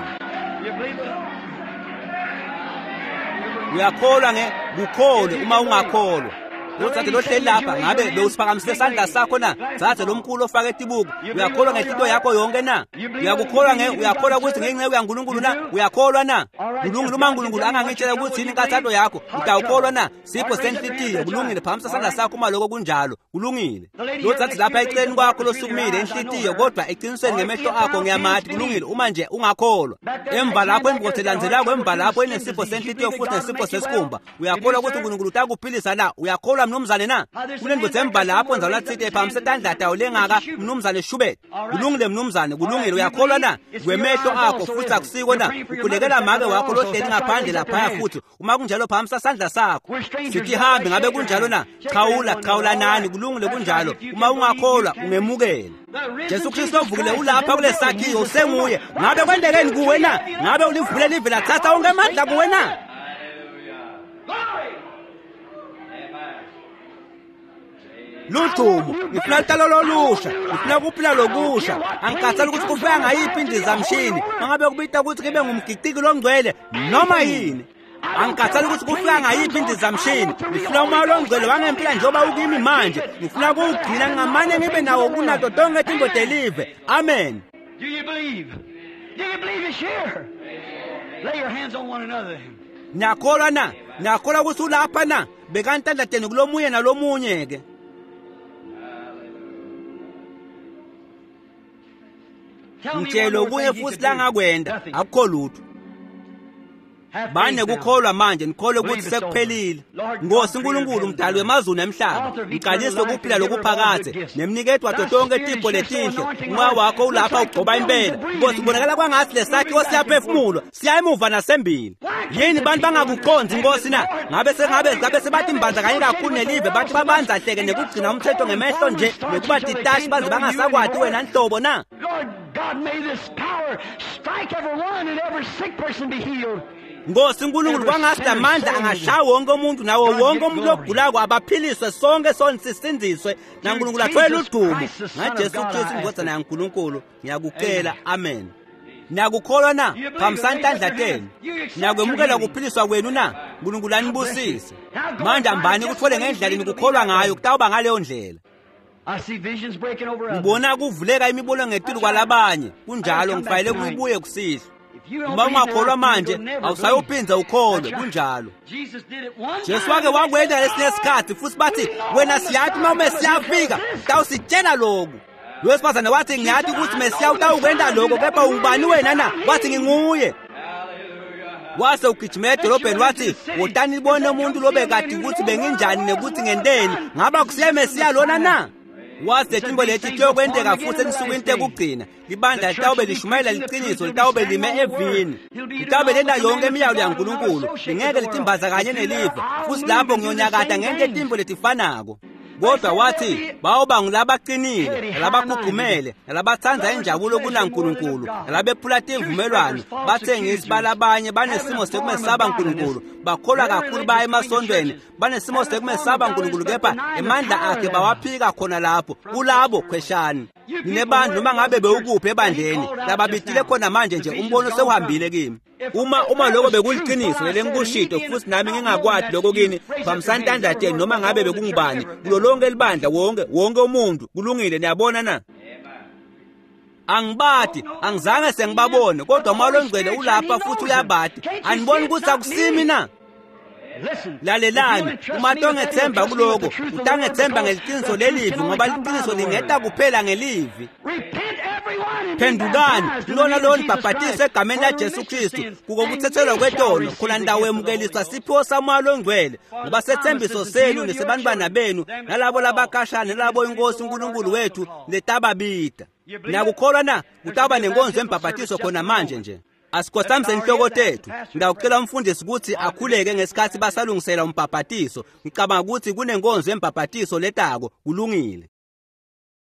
uyakholwa kukhole uma ungakholwa Lothathe lohleli lapha ngabe bewusiphakamisile isandla sakho na zathe lo mkhulu ofake etibuko uyakholwa ngenhlito yakho yonke na uyakholwa ukuthi ngenceku yaNkulunkulu na uyakholwa na kulungile uma uNkulunkulu angangitshela ukuthi yini inkathatho yakho utawukholwa na sipho senhlitiyo kulungile phakamisa isandla sakho uma lokho kunjalo kulungile lothathe lapha eceleni kwakho losukumile enhlitiyo kodwa eqinisweni ngemehlo akho ngiyamathi kulungile uma nje ungakholwa emva lapho engikothelanzelako emva lapho inesipho senhlitiyo futhi nesipho sesikhumba uyakholwa ukuthi uNkulunkulu utakuphilisa na uyakholwa mnumzane na kunendodza emva lapho nzalo lathithe phakamisa tandla tawo lengaka mnumzane Shubert kulungile mnumzane kulungile uyakholwa na kwemehlo akho futhi akusiko na ukhulekela make wakho lohleli ngaphandle laphaya futhi uma kunjalo phakamisa isandla sakho sithi hambe ngabe kunjalo na qhawula nani kulungile kunjalo uma ungakholwa ungemukela Jesu Kristu ovukile ulapha kulesakhiwo usenguye ngabe kwendekeni kuwe na ngabe ulivule live lathatha wonke amandla kuwe na Ludumo ngifuna uhlalo lolusha ngifuna ukuphila lokusha angikhathali ukuthi kufika ngayiphi indizamshini mangabe kubita ukuthi kibe ngumgiciki longcwele noma yini angikhathali ukuthi kufika ngayiphi indizamshini ngifuna umalo ongcwele wangempila njengoba ukimi manje ngifuna ukugcina ngamane ngibe nawo kunato tonke indoda elive amen Do you believe it's here? Lay your hands on one another. Nyakholwa ukuthi ulapha na bekantandlateni kulomunye nalomunye ke Mtshelo kunye futhi la ngakwenda akukho lutho Bane kukholwa manje nikholwe ukuthi sekuphelile Nkosi uNkulunkulu umdali wemazulu nemhlaba uqalise ukuphila lokuphakathe nemnikedwa tonke iThipho letinhle nqa wakho ulapha ugcoba impela Nkosi kubonakala kwangathi lesakhiwo siyaphefumulwa siya emuva nasembili yini bantu bangakuqonzi Nkosi na ngabe sebathi imbanza kanye kakhulu nelive bathi babanza hleke nekugcina umthetho ngemehlo nje nekuba titashi baze bangasakwati wena nhlobo na God, may this power strike everyone and every sick person be healed. Nkosi uNkulunkulu kwangasidamandla angashaya wonke umuntu nawo wonke umuntu ogulako abaphiliswe sonke sisindiswe naNkulunkulu athwele udumo ngaJesu Kristu indodana yaNkulunkulu ngiyakucela amen. Niyakukholwa na phamsantandla tenu? Niyakwemukela ukuphiliswa kwenu na? Nkulunkulu anibusise. Manje ambani ukuthole ngendlela nikukholwa ngayo kutawuba ngaleyo ndlela. Ngibona kuvuleka imibono ngetulu kwalabanye kunjalo ngifayele kuyibuye kusihlwa. Uma ungakholwa manje awusayophinza ukholwe kunjalo. Jesu wake wakwenza lesinye isikhathi futhi bathi wena siyathi uma uMesiya afika utawusitshela lokhu. Lowesifazane wathi ngiyathi ukuthi Mesiya utawukwenza lokho kepha ungubani wena na? Wathi nginguye. Wase ugijima edolobheni wathi wotani libone umuntu lobekade ukuthi benginjani nekuthi ngendeni ngaba kusiya Mesiya lona na? Wase timbo lethi kuyokwendeka futhi ensukwini tekugcina libandla litawube lishumayela liqiniso litawube lime evini litawube lenda yonke imiyalo yaNkulunkulu lingeke litimbaza kanye nelive futhi lapho ngiyonyakada ngento etimbo letifanako. Kodwa wathi bawuba ngilabaqinile nalabagugumele nalabathanza injabulo kunaNkulunkulu nalabephula imvumelwano bathengisi balabanye banesimo sekumesaba uNkulunkulu bakholwa kakhulu baya emasondweni banesimo sekumesaba uNkulunkulu kepha emandla akhe bawaphika khona lapho kulabo khweshani. Ninebantu noma ngabe bewukuphi ebandleni lababitile khona manje nje umbono sewuhambile kimi. Uma lokho bekuliqiniso lelengikushito futhi nami ngingakwathi lokho kini phamsantandla tenu noma ngabe bekungubani kulo lonke libandla wonke umuntu kulungile niyabona na? Angibadi angizange sengibabone kodwa uMoya oNgcwele ulapha futhi uyabadi aniboni ukuthi akusimi na? Lalelani uma tongethemba kuloko utangethemba ngeliqiniso lelivi ngoba liqiniso lingeta kuphela ngelivi. Phendukani lona libhabhatise egameni laJesu Kristu kukokuthethelwa kwetono khona ndawo emukeliswa sipho saMoya oNgcwele ngoba sethembiso senu nesebantwana benu nalabo labakashana nalabo iNkosi uNkulunkulu wethu letababida. Niyakukholwa na utaba nenkonzo embhabhatiso khona manje nje? Asikhosamse inhloko tethu. Ngiyacela umfundisi ukuthi akhuleke ngesikhathi basalungisela umbhabhatiso. Ngicabanga ukuthi kunenkonzo embhabhatiso letako kulungile.